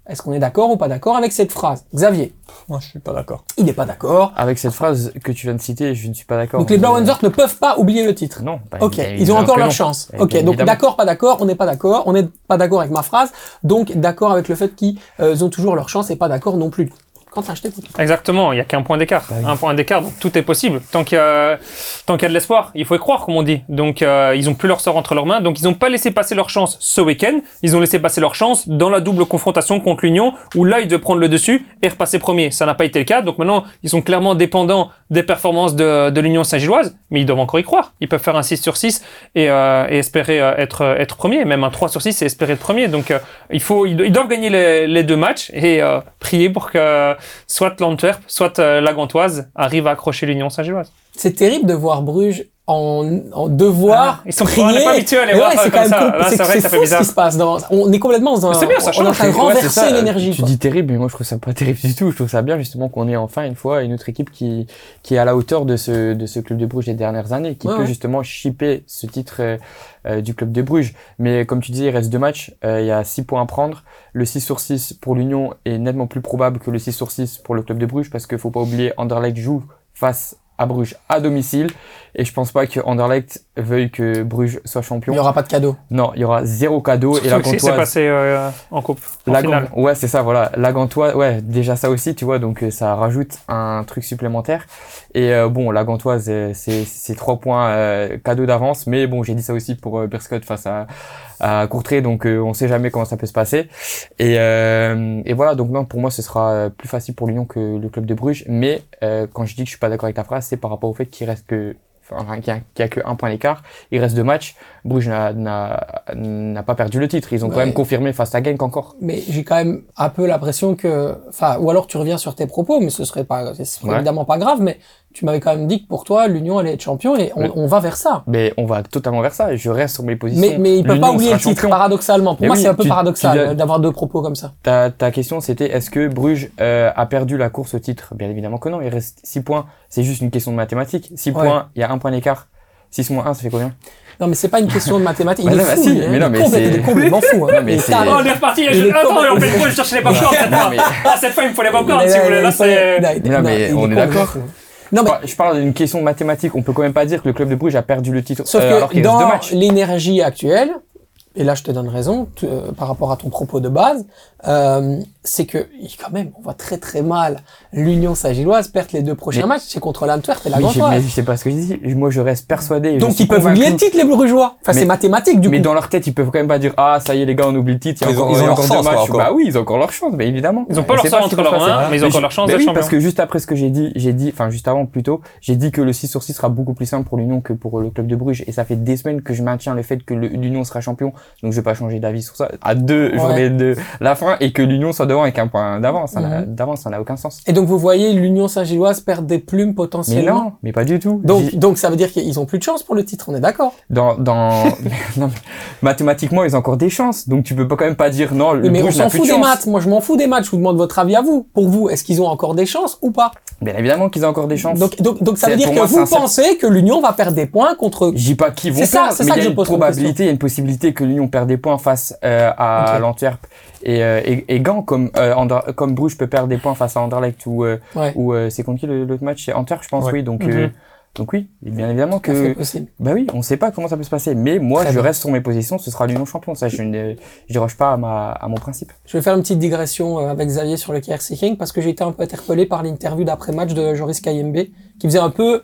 Est-ce qu'on est d'accord ou pas d'accord avec cette phrase? Xavier? Moi, je suis pas d'accord. Il n'est pas d'accord. Avec cette phrase que tu viens de citer, je ne suis pas d'accord. Donc les Blauwenzorg ne peuvent pas oublier le titre. Non. Bah, Ok, bien ils ont encore que leur non. chance. Eh, Ok, bien donc évidemment. d'accord, pas d'accord, on n'est pas d'accord, on n'est pas d'accord avec ma phrase, donc d'accord avec le fait qu'ils euh, ont toujours leur chance et pas d'accord non plus. Quentin, je t'écoute. Exactement, il n'y a qu'un point d'écart. Bah oui. Un point d'écart, donc tout est possible. Tant qu'il y a, tant qu'il y a de l'espoir, il faut y croire, comme on dit. Donc, euh, ils ont plus leur sort entre leurs mains. Donc, ils n'ont pas laissé passer leur chance ce week-end. Ils ont laissé passer leur chance dans la double confrontation contre l'Union, où là, ils devaient prendre le dessus et repasser premier. Ça n'a pas été le cas. Donc maintenant, ils sont clairement dépendants des performances de, de l'Union Saint-Gilloise, mais ils doivent encore y croire. Ils peuvent faire un six sur six et, euh, et espérer euh, être, être premier, même un trois sur six et espérer être premier. Donc, euh, il faut, ils, ils doivent gagner les, les deux matchs et euh, prier pour que soit l'Antwerp, soit euh, la Gantoise arrive à accrocher l'Union Saint-Gilloise. C'est terrible de voir Bruges en, en devoir Ah, ils sont prier. on n'est pas habitués à les Mais voir ouais, c'est comme quand même ça. cool. Là, C'est c'est vrai c'est que ça fait fou ce bizarre. qui se passe. Dans, on est complètement dans un, Mais c'est bien, ça on est en change. train de Ouais, c'est renverser ça. l'énergie. Tu quoi. dis terrible, mais moi je trouve ça pas terrible du tout. Je trouve ça bien justement qu'on ait enfin une fois une autre équipe qui qui est à la hauteur de ce de ce club de Bruges des dernières années, qui Ouais, peut ouais. justement shipper ce titre euh, euh, du club de Bruges. Mais comme tu disais, il reste deux matchs, euh, il y a six points à prendre. Le six sur six pour l'Union est nettement plus probable que le six sur six pour le club de Bruges, parce qu'il faut pas oublier, Anderlecht joue face à Bruges à domicile, et je pense pas que Anderlecht veuille que Bruges soit champion. Il n'y aura pas de cadeau. Non, il y aura zéro cadeau. Surtout et la que c'est Gantoise, passé euh, en coupe, en la finale. Gan- ouais, c'est ça, voilà. La Gantoise, ouais, déjà ça aussi, tu vois, donc euh, ça rajoute un truc supplémentaire. Et euh, bon, la Gantoise, euh, c'est c'est trois points euh, cadeau d'avance, mais bon, j'ai dit ça aussi pour euh, Beerschot face à à Courtrai, donc euh, on sait jamais comment ça peut se passer. Et euh, et voilà, donc non, pour moi, ce sera euh, plus facile pour l'Union que le club de Bruges. Mais euh, quand je dis que je suis pas d'accord avec ta phrase, c'est par rapport au fait qu'il reste que Enfin, qu'il y a, qu'il y a que un point d'écart. Il reste deux matchs. Bruges n'a, n'a, n'a pas perdu le titre. Ils ont Ouais. quand même confirmé face à Genk encore. Mais j'ai quand même un peu l'impression que, enfin, ou alors tu reviens sur tes propos, mais ce serait pas, ce serait Ouais. évidemment pas grave, mais tu m'avais quand même dit que pour toi, l'Union allait être champion et on, Ouais. on va vers ça. Mais on va totalement vers ça. Je reste sur mes positions. Mais, mais ils peuvent L'Union pas oublier sera le titre, champion. paradoxalement. Pour Mais moi, oui, c'est un peu tu- paradoxal tu viens- euh, d'avoir deux propos comme ça. Ta, ta question, c'était est-ce que Bruges euh, a perdu la course au titre? Bien évidemment que non. Il reste six points. C'est juste une question de mathématiques. six Ouais. points, il y a un point d'écart. six moins un, ça fait combien? Non, mais c'est pas une question de mathématiques. Il Bah est non, bah fou, si, lui, hein. mais Il non, est mais complètement- c'est- il est complètement fou. hein. Non, mais Il est c'est- taré. Oh, on est reparti. Il est Attends, complètement- on fait quoi? Je cherchais les popcorns cette fois. mais- Ah, cette fois, il me faut les popcorns, si Mais vous voulez. Là, il fallait- c'est... non, Non, mais il est on est complètement d'accord. fou. Non, mais Je parle d'une question mathématique. On peut quand même pas dire que le club de Bruges a perdu le titre. sauf euh, alors que qu'il reste deux dans matchs. l'énergie actuelle, et là je te donne raison tu- euh, par rapport à ton propos de base, euh, c'est que quand même on voit très très mal l'Union Saint-Gilloise perdre les deux prochains Mais- matchs, c'est contre l'Antwerp et la Oui, j'ai- Gantoise. mais c'est pas ce que je dis. Moi, je reste persuadé. et je Donc suis ils peuvent convaincu- oublier le titre les Brugeois. Enfin Mais- c'est mathématique du Mais coup. dans leur tête, ils peuvent quand même pas dire ah ça y est les gars, on oublie le titre. Il y a Ils ont- encore, ils ont il y a leur encore chance, deux matchs. quoi, encore. Bah oui, ils ont encore leur chance, mais évidemment. Ils ont pas On leur sait sort ce entre qui va leurs se passer. mains, mais ils ont encore leur chance Bah d'être oui, champion. parce que juste après ce que j'ai dit, j'ai dit, enfin juste avant plutôt, j'ai dit que le six sur six sera beaucoup plus simple pour l'Union que pour le club de Bruges, et ça fait des semaines que je maintiens le fait que le- l'Union sera champion, donc je vais pas changer d'avis sur ça. À deux Ouais. journées de la fin et que l'Union soit devant avec un point d'avance, ça n'a- Mhm. d'avance, ça n'a aucun sens. Et donc vous voyez l'Union Saint-Gilloise perdre des plumes Mais potentiellement. non, mais pas du tout. Donc J'ai- donc ça veut dire qu'ils ont plus de chance pour le titre, on est d'accord. dans dans non, mais mathématiquement ils ont encore des chances, donc tu peux pas quand même pas dire non. Le Oui, mais on Bruges n'a s'en plus fout de des chance. maths. Moi je m'en fous des maths. Je vous demande votre avis à vous. Pour vous, est-ce qu'ils ont encore des chances ou pas? Bien évidemment qu'ils ont encore des chances. Donc donc donc ça C'est- veut dire pour que moi, c'est vous un certain- pensez que l'Union va perdre des points contre. Je dis pas qu'ils vont C'est ça- perdre, c'est mais ça il y que a je une pose comme probabilité, il y a une possibilité que l'Union perde des points face euh, à Ok. l'Antwerp et, euh, et, et Gand, comme euh, Ander- comme Bruges peut perdre des points face à Anderlecht ou euh, Ouais. ou euh, c'est contre qui le- l'autre match? C'est Antwerp, je pense, Ouais. oui. Donc Mhm. euh, donc oui, et bien évidemment Ça fait que possible. bah oui, on sait pas comment ça peut se passer, mais moi Très je bien. reste sur mes positions, ce sera l'Union champion, ça je ne je déroge pas à ma à mon principe. Je vais faire une petite digression euh, avec Xavier sur le K R C King parce que j'ai été un peu interpellé par l'interview d'après-match de Joris Kayembe qui faisait un peu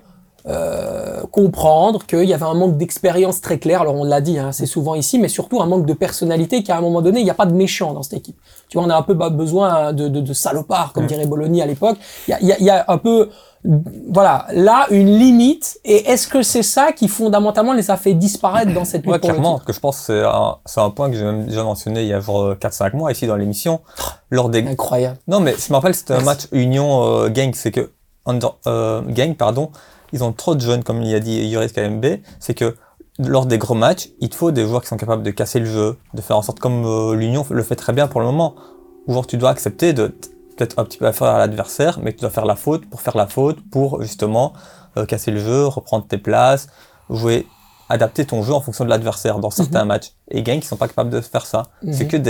euh, comprendre qu'il y avait un manque d'expérience très clair. Alors on l'a dit, hein, c'est souvent ici, mais surtout un manque de personnalité qu'à un moment donné, il n'y a pas de méchant dans cette équipe. Tu vois, on a un peu bah, besoin de, de, de salopards, comme Ouais. dirait Bologna à l'époque. Il y a, il y, a, il y a un peu, voilà, là, une limite. Et est-ce que c'est ça qui fondamentalement les a fait disparaître dans cette lutte Ouais, pour le clairement, titre? parce que je pense que c'est un, c'est un point que j'ai même déjà mentionné il y a genre quatre cinq mois ici dans l'émission. Lors des... Incroyable. Non, mais je me rappelle, c'était un Merci. match Union euh, Gang, c'est que Under, euh, Gang, pardon, ils ont trop de jeunes, comme il a dit Joris K M B, c'est que lors des gros matchs, il te faut des joueurs qui sont capables de casser le jeu, de faire en sorte comme euh, l'Union le fait très bien pour le moment. Ou genre tu dois accepter de t- peut-être un petit peu faire à l'adversaire, mais tu dois faire la faute pour faire la faute, pour justement euh, casser le jeu, reprendre tes places, jouer, adapter ton jeu en fonction de l'adversaire dans certains matchs. Et Gang, ils sont pas capables de faire ça. Mhm. C'est que des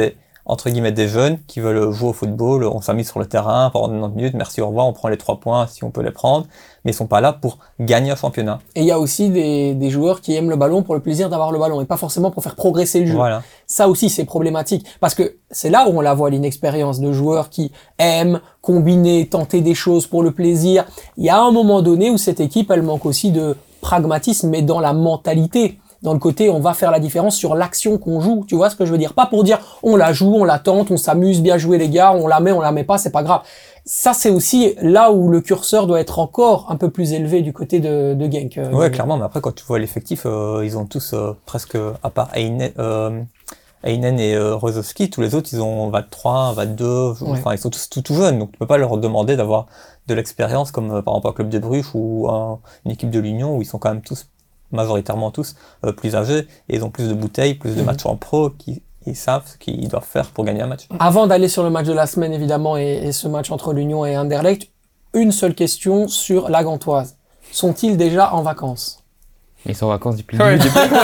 entre guillemets des jeunes qui veulent jouer au football, on s'amuse sur le terrain pendant quatre-vingt-dix minutes, merci, au revoir, on prend les trois points si on peut les prendre, mais ils sont pas là pour gagner un championnat. Et il y a aussi des, des joueurs qui aiment le ballon pour le plaisir d'avoir le ballon et pas forcément pour faire progresser le jeu. Voilà. Ça aussi, c'est problématique parce que c'est là où on la voit, l'inexpérience de joueurs qui aiment combiner, tenter des choses pour le plaisir. Il y a un moment donné où cette équipe, elle manque aussi de pragmatisme, mais dans la mentalité. Dans le côté, on va faire la différence sur l'action qu'on joue. Tu vois ce que je veux dire? Pas pour dire, on la joue, on la tente, on s'amuse, bien jouer les gars, on la met, on la met pas, c'est pas grave. Ça, c'est aussi là où le curseur doit être encore un peu plus élevé du côté de, de Genk. Euh, ouais, de... clairement, mais après, quand tu vois l'effectif, euh, ils ont tous euh, presque, à part Einen, euh, Einen et euh, Rozowski, tous les autres, ils ont vingt-trois, vingt-deux, Ouais. enfin, ils sont tous tout, tout jeunes, donc tu peux pas leur demander d'avoir de l'expérience comme, euh, par exemple, un club de Bruges ou un, une équipe de l'Union où ils sont quand même tous majoritairement tous euh, plus âgés et ils ont plus de bouteilles, plus de Mhm. matchs en pro, qui ils savent ce qu'ils doivent faire pour gagner un match. Avant d'aller sur le match de la semaine, évidemment, et, et ce match entre l'Union et Anderlecht, une seule question sur la Gantoise. Sont-ils déjà en vacances? Ils sont en vacances depuis le Ouais. début. c'est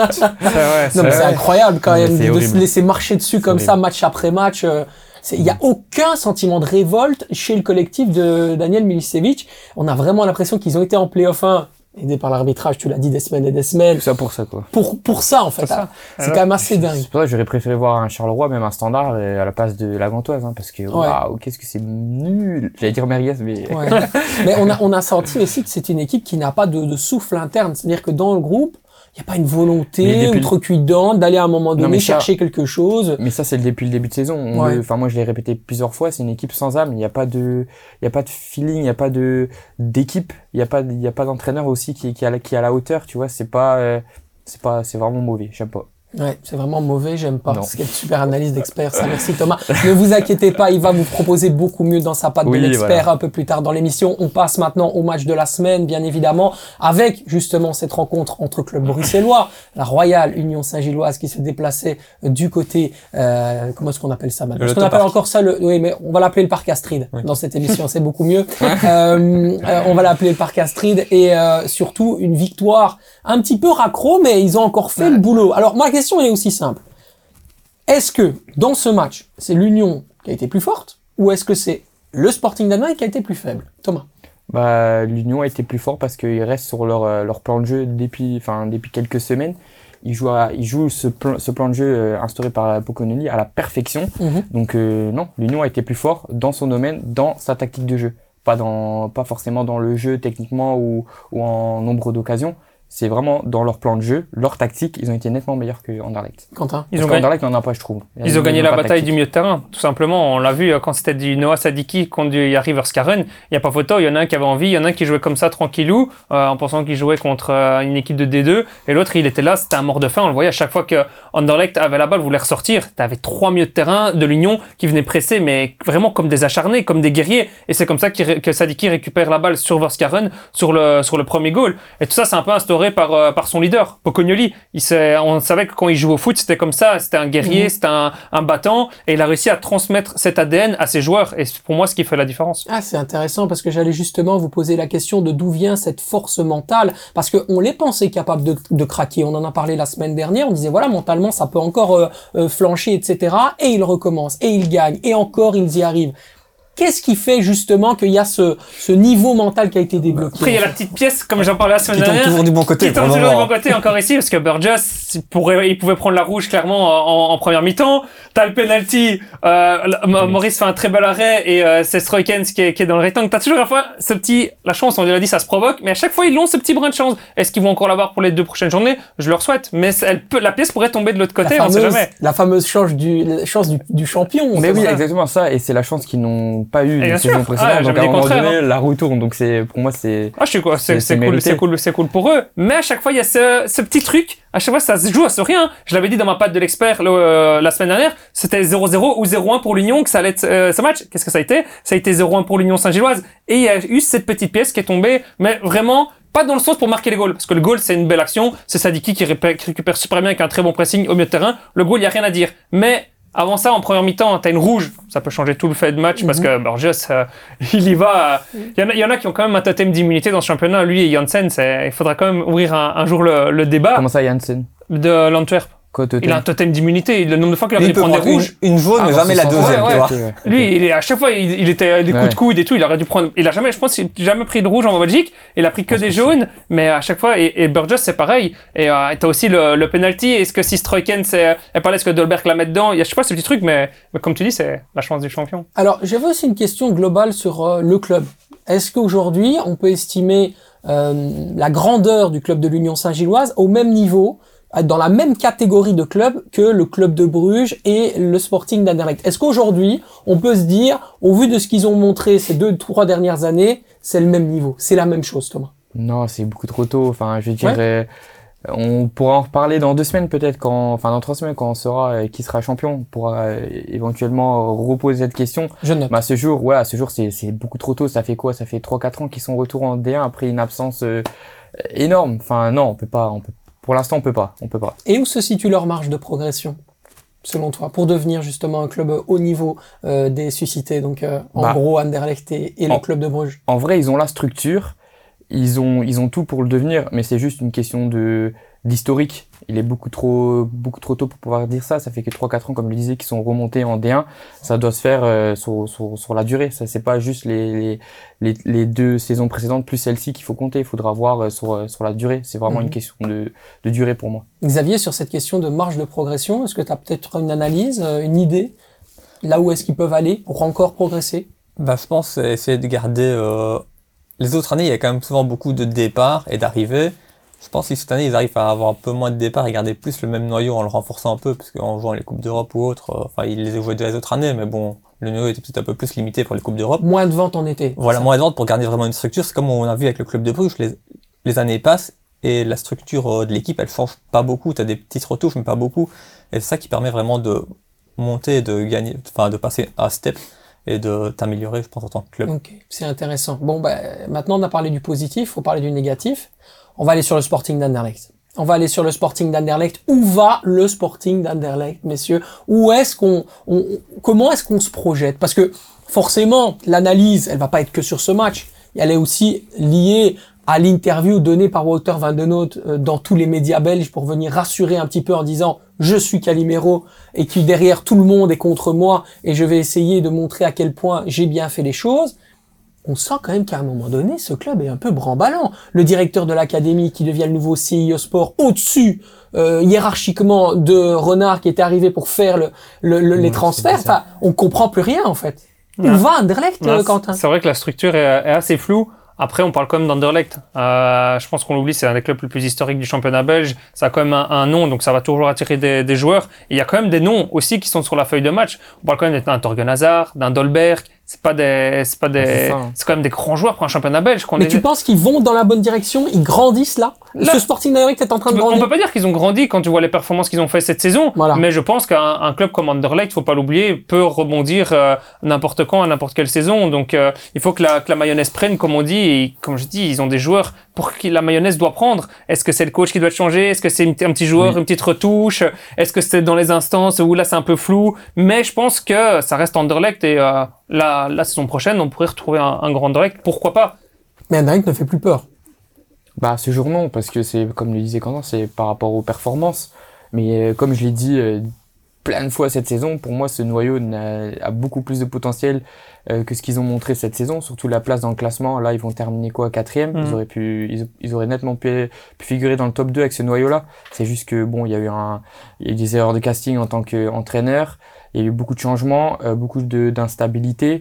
vrai, Non, mais c'est vrai. incroyable quand Non, mais même c'est de se horrible. laisser marcher dessus comme C'est ça, horrible. match après match. euh, c'est- Il n'y a aucun sentiment de révolte chez le collectif de Daniel Milicevic. On a vraiment l'impression qu'ils ont été en play-off un, aidés par l'arbitrage, tu l'as dit, des semaines et des semaines. Tout ça pour ça, quoi. Pour, pour ça, en fait. C'est ça. hein. C'est Alors, quand même assez dingue. C'est pour ça que j'aurais préféré voir un Charleroi, même un Standard, euh, à la place de la Gantoise, hein, parce que, waouh, qu'est-ce que c'est nul. J'allais dire merguez, mais... Ouais. Mais on a, on a senti aussi que c'est une équipe qui n'a pas de, de souffle interne. C'est-à-dire que dans le groupe, il n'y a pas une Mais volonté depuis- outrecuidante d'aller à un moment Non, donné mais ça- chercher quelque chose. Mais ça, c'est le- depuis le début de saison. On Ouais. le- Enfin, moi, je l'ai répété plusieurs fois. C'est une équipe sans âme. Il n'y a pas de, il y a pas de feeling. Il n'y a pas de d'équipe. Il n'y a pas, il y a pas d'entraîneur aussi qui, qui, a la, qui est à la hauteur. Tu vois, c'est pas, euh, c'est pas, c'est vraiment mauvais. J'aime pas. Ouais, c'est vraiment mauvais, j'aime pas. Non. C'est une super analyse d'expert, ça. Merci Thomas. Ne vous inquiétez pas, il va vous proposer beaucoup mieux dans sa patte Oui, de l'expert voilà. un peu plus tard dans l'émission. On passe maintenant au match de la semaine, bien évidemment, avec justement cette rencontre entre clubs bruxellois, la Royale Union Saint-Gilloise qui se déplaçait euh, du côté, euh, comment est-ce qu'on appelle ça maintenant? Le Est-ce qu'on appelle Autopark. encore ça le, oui, mais on va l'appeler le Parc Astrid Oui. dans cette émission, c'est beaucoup mieux. euh, euh, on va l'appeler le Parc Astrid et euh, surtout une victoire un petit peu raccro, mais ils ont encore fait le boulot. Alors ma question elle est aussi simple. Est-ce que, dans ce match, c'est l'Union qui a été plus forte ou est-ce que c'est le Sporting d'Allemagne qui a été plus faible? Thomas. Bah, l'Union a été plus fort parce qu'ils restent sur leur, euh, leur plan de jeu depuis, enfin, depuis quelques semaines. Ils jouent, à, ils jouent ce plan, ce plan de jeu euh, instauré par Poconelli à la perfection. Donc, euh, non, l'Union a été plus fort dans son domaine, dans sa tactique de jeu. Pas dans, pas forcément dans le jeu techniquement ou, ou en nombre d'occasions. C'est vraiment dans leur plan de jeu, leur tactique, ils ont été nettement meilleurs que Anderlecht. Quentin. Ils Parce ont gagné, qu'Anderlecht, on n'en a pas, je trouve. ils ont gagné la pas de bataille tactique. du milieu de terrain, tout simplement. On l'a vu euh, quand c'était du Noah Sadiki contre du Yari Verskaren. Il n'y a pas photo, il y en a un qui avait envie, il y en a un qui jouait comme ça tranquillou, euh, en pensant qu'il jouait contre euh, une équipe de D deux, et l'autre il était là, c'était un mort de faim. On le voyait à chaque fois que Anderlecht avait la balle, voulait ressortir. T'avais trois milieux de terrain de l'Union qui venaient presser, mais vraiment comme des acharnés, comme des guerriers. Et c'est comme ça qu'il ré- que Sadiki récupère la balle sur Verskaren, sur le, sur le premier goal. Et tout ça, c'est un peu instauré par, euh, par son leader, Pocognoli. Il s'est, on savait que quand il jouait au foot, c'était comme ça, c'était un guerrier, Mhm. c'était un, un battant, et il a réussi à transmettre cet A D N à ses joueurs. Et c'est pour moi ce qui fait la différence. Ah, c'est intéressant parce que j'allais justement vous poser la question de d'où vient cette force mentale parce que on les pensait capables de, de craquer. On en a parlé la semaine dernière. On disait voilà, mentalement, ça peut encore euh, euh, flancher, et cetera. Et ils recommencent et ils gagnent et encore ils y arrivent. Qu'est-ce qui fait justement qu'il y a ce, ce niveau mental qui a été débloqué? Après, il y a la petite pièce, comme j'en parlais la semaine Qui tombe dernière. toujours du bon côté. Qui tombe pour le toujours du moment. bon côté encore ici, parce que Burgess, il pourrait, il pouvait prendre la rouge clairement en, en première mi-temps. T'as le penalty, euh, M- Maurice fait un très bel arrêt et euh, c'est Stroikens qui est, qui est dans le rectangle. T'as toujours à la fois ce petit, la chance, on l'a dit, ça se provoque, mais à chaque fois ils ont ce petit brin de chance. Est-ce qu'ils vont encore l'avoir pour les deux prochaines journées? Je leur souhaite, mais elle peut, la pièce pourrait tomber de l'autre côté, la on sait fameuse, jamais. la fameuse chance du, la chance du, du champion. Mais c'est oui, ça. exactement ça, et c'est la chance qu'ils n'ont pas eu Et bien la sûr. saison précédente. Ah, donc jamais à un dit moment contraire, donné, la retourne. Donc c'est, pour moi, c'est, Ah, je sais quoi, c'est, C'est- c'est c'est cool, mérité. c'est cool, c'est cool pour eux. Mais à chaque fois, il y a ce, ce petit truc. À chaque fois, ça se joue à ce rien. Je l'avais dit dans ma patte de l'expert le, euh, la semaine dernière. C'était zéro zéro ou zéro un pour l'Union que ça allait être euh, ce match. Qu'est-ce que ça a été? Ça a été zéro un pour l'Union Saint-Gilloise. Et il y a eu cette petite pièce qui est tombée, mais vraiment pas dans le sens pour marquer les goals. Parce que le goal, c'est une belle action. C'est Sadiki qui, répé- qui récupère super bien avec un très bon pressing au milieu de terrain. Le goal, il y a rien à dire. Mais avant ça, en première mi-temps, t'as une rouge. Ça peut changer tout le fait de match parce que Borges, euh, il y va. Il euh, y en a, il y en a qui ont quand même un totem d'immunité dans ce championnat. Lui et Janssen, c'est, il faudra quand même ouvrir un, un jour le, le débat comment ça, Janssen? de l'Antwerp. Quoi, Il a un totem d'immunité. Le nombre de fois qu'il a Lui, pu il peut prendre des prendre rouges. une, une jaune, Ah, mais non, jamais c'est la sans- deuxième, ouais, tu vois. ouais. Lui, il est, à chaque fois, il, il était à des coups Ouais. de coude et tout. Il aurait dû prendre. Il a jamais, je pense, il a jamais pris de rouge en Belgique. Il a pris que des jaunes, mais à chaque fois. Et, et Burgess, c'est pareil. Et euh, t'as aussi le, le penalty. Est-ce que si Struycken, c'est, elle parlait, est-ce que Dolberg la met dedans? Il y a, je sais pas, ce petit truc, mais, mais comme tu dis, c'est la chance du champion. Alors, j'avais aussi une question globale sur euh, le club. Est-ce qu'aujourd'hui, on peut estimer euh, la grandeur du club de l'Union Saint-Gilloise au même niveau, euh, dans la même catégorie de club que le club de Bruges et le Sporting d'Anderlecht? Est-ce qu'aujourd'hui, on peut se dire, au vu de ce qu'ils ont montré ces deux, trois dernières années, c'est le même niveau, c'est la même chose, Thomas? Non, c'est beaucoup trop tôt. Enfin, je dirais, Ouais. on pourra en reparler dans deux semaines peut-être, quand, enfin dans trois semaines quand on saura euh, qui sera champion. On pourra euh, éventuellement reposer cette question. Je note. Mais à ce jour, ouais, à ce jour, c'est c'est beaucoup trop tôt. Ça fait quoi? Ça fait trois quatre ans qu'ils sont retour en D un après une absence euh, énorme. Enfin, non, on peut pas. On peut, pour l'instant, on peut pas. On peut pas. Et où se situe leur marge de progression, selon toi, pour devenir justement un club haut niveau euh, des suscités, donc euh, en Bah. gros Anderlecht et, et le En- club de Bruges? En vrai, ils ont la structure. Ils ont, ils ont tout pour le devenir, mais c'est juste une question de d'historique. Il est beaucoup trop, beaucoup trop tôt pour pouvoir dire ça. Ça fait que trois quatre ans, comme je le disais, qu'ils sont remontés en D un. Ça doit se faire euh, sur, sur, sur la durée. Ça, c'est pas juste les, les, les, les deux saisons précédentes plus celle-ci qu'il faut compter. Il faudra voir euh, sur, euh, sur la durée. C'est vraiment Mhm. une question de, de durée pour moi. Xavier, sur cette question de marge de progression, est-ce que tu as peut-être une analyse, euh, une idée, là où est-ce qu'ils peuvent aller pour encore progresser? Bah, je pense c'est essayer de garder. Euh... Les autres années, il y a quand même souvent beaucoup de départs et d'arrivées. Je pense que cette année, ils arrivent à avoir un peu moins de départs et garder plus le même noyau en le renforçant un peu, parce qu'en jouant les Coupes d'Europe ou autres, euh, enfin, ils les ont joués déjà les autres années, mais bon, le noyau était peut-être un peu plus limité pour les Coupes d'Europe. Moins de ventes en été. Voilà, Ça. moins de ventes pour garder vraiment une structure. C'est comme on a vu avec le club de Bruges, les, les années passent et la structure euh, de l'équipe, elle change pas beaucoup. T'as des petites retouches, mais pas beaucoup. Et c'est ça qui permet vraiment de monter, de gagner, enfin, de passer un step et de t'améliorer, je pense, en tant que club. Ok, c'est intéressant. Bon, bah, maintenant on a parlé du positif, faut parler du négatif. On va aller sur le Sporting d'Anderlecht. On va aller sur le Sporting d'Anderlecht. Où va le Sporting d'Anderlecht, messieurs? Où est-ce qu'on, on, comment est-ce qu'on se projette? Parce que forcément, l'analyse, elle va pas être que sur ce match. Elle est aussi liée à l'interview donnée par Wouter van den Noot euh, dans tous les médias belges pour venir rassurer un petit peu en disant je suis Calimero et que derrière tout le monde est contre moi et je vais essayer de montrer à quel point j'ai bien fait les choses. On sent quand même qu'à un moment donné, ce club est un peu bramballant. Le directeur de l'académie qui devient le nouveau C I O Sport au-dessus, euh, hiérarchiquement, de Renard qui était arrivé pour faire le, le, le- les Ouais, transferts. c'est ça. Enfin, on comprend plus rien en fait. Ouais. Où va Anderlecht, Ouais, euh, c'est- Quentin? C'est vrai que la structure est, est assez floue. Après, on parle quand même d'Anderlecht. Euh, je pense qu'on l'oublie, c'est un des clubs les plus historiques du championnat belge. Ça a quand même un, un nom, donc ça va toujours attirer des, des joueurs. Et il y a quand même des noms aussi qui sont sur la feuille de match. On parle quand même d'un Torgen Hazard, d'un Dolberg. C'est pas des, c'est pas c'est des, ça, hein. c'est quand même des grands joueurs pour un championnat belge. qu'on Mais est- tu penses qu'ils vont dans la bonne direction? Ils grandissent là? Là- Ce Sporting d'Anderlecht est en train de Tu peux- on grandir? peut pas dire qu'ils ont grandi quand tu vois les performances qu'ils ont fait cette saison, Voilà. mais je pense qu'un un club comme Anderlecht, faut pas l'oublier, peut rebondir euh, n'importe quand, à n'importe quelle saison. Donc euh, il faut que la, que la mayonnaise prenne, comme on dit, et comme je dis, ils ont des joueurs pour qui la mayonnaise doit prendre. Est-ce que c'est le coach qui doit changer? Est-ce que c'est une- un petit joueur, Oui. une petite retouche? Est-ce que c'est dans les instances où là c'est un peu flou? Mais je pense que ça reste Anderlecht et euh, la, la saison prochaine, on pourrait retrouver un, un grand Anderlecht. Pourquoi pas? Mais Anderlecht ne fait plus peur. Bah, à ce jour, non, parce que c'est, comme le disait Quentin, c'est par rapport aux performances. Mais euh, comme je l'ai dit euh, plein de fois cette saison, pour moi, ce noyau n'a- a beaucoup plus de potentiel euh, que ce qu'ils ont montré cette saison. Surtout la place dans le classement. Là, ils vont terminer quoi, quatrième. Mhm. Ils auraient pu, ils, ils auraient nettement pu, pu figurer dans le top deux avec ce noyau-là. C'est juste que bon, il y a eu un, il y a eu des erreurs de casting en tant qu'entraîneur. Il y a eu beaucoup de changements, euh, beaucoup de d'instabilité.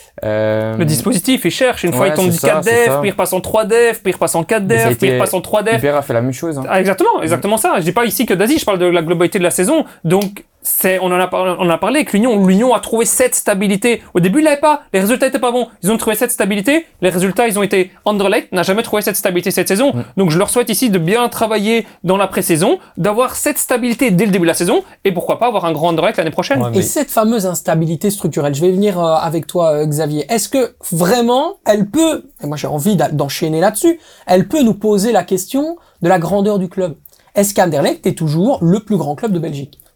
Euh, Le dispositif, il cherche. Une fois, ouais, il tombe c'est du ça, quatre c'est dev, ça. puis il repasse en trois dev, puis il repasse en quatre Mais ça a dev, puis il été- repasse en trois dev. Ibera a fait la même chose. Hein. Ah, exactement, exactement ça. Je dis pas ici que d'Asie, je parle de la globalité de la saison. Donc, c'est, on en a parlé, on en a parlé avec l'Union. L'Union a trouvé cette stabilité. Au début, il l'avait pas. Les résultats étaient pas bons. Ils ont trouvé cette stabilité. Les résultats, ils ont été Anderlecht n'a jamais trouvé cette stabilité cette saison. Mm. Donc, je leur souhaite ici de bien travailler dans la pré-saison, d'avoir cette stabilité dès le début de la saison, et pourquoi pas avoir un grand Anderlecht l'année prochaine. Ouais, Et mais- cette fameuse instabilité structurelle, je vais venir euh, avec toi, euh, Xavier. Est-ce que vraiment, elle peut, et moi j'ai envie d'a- d'enchaîner là-dessus, elle peut nous poser la question de la grandeur du club? Est-ce qu'Anderlecht est toujours le plus grand club de Belgique?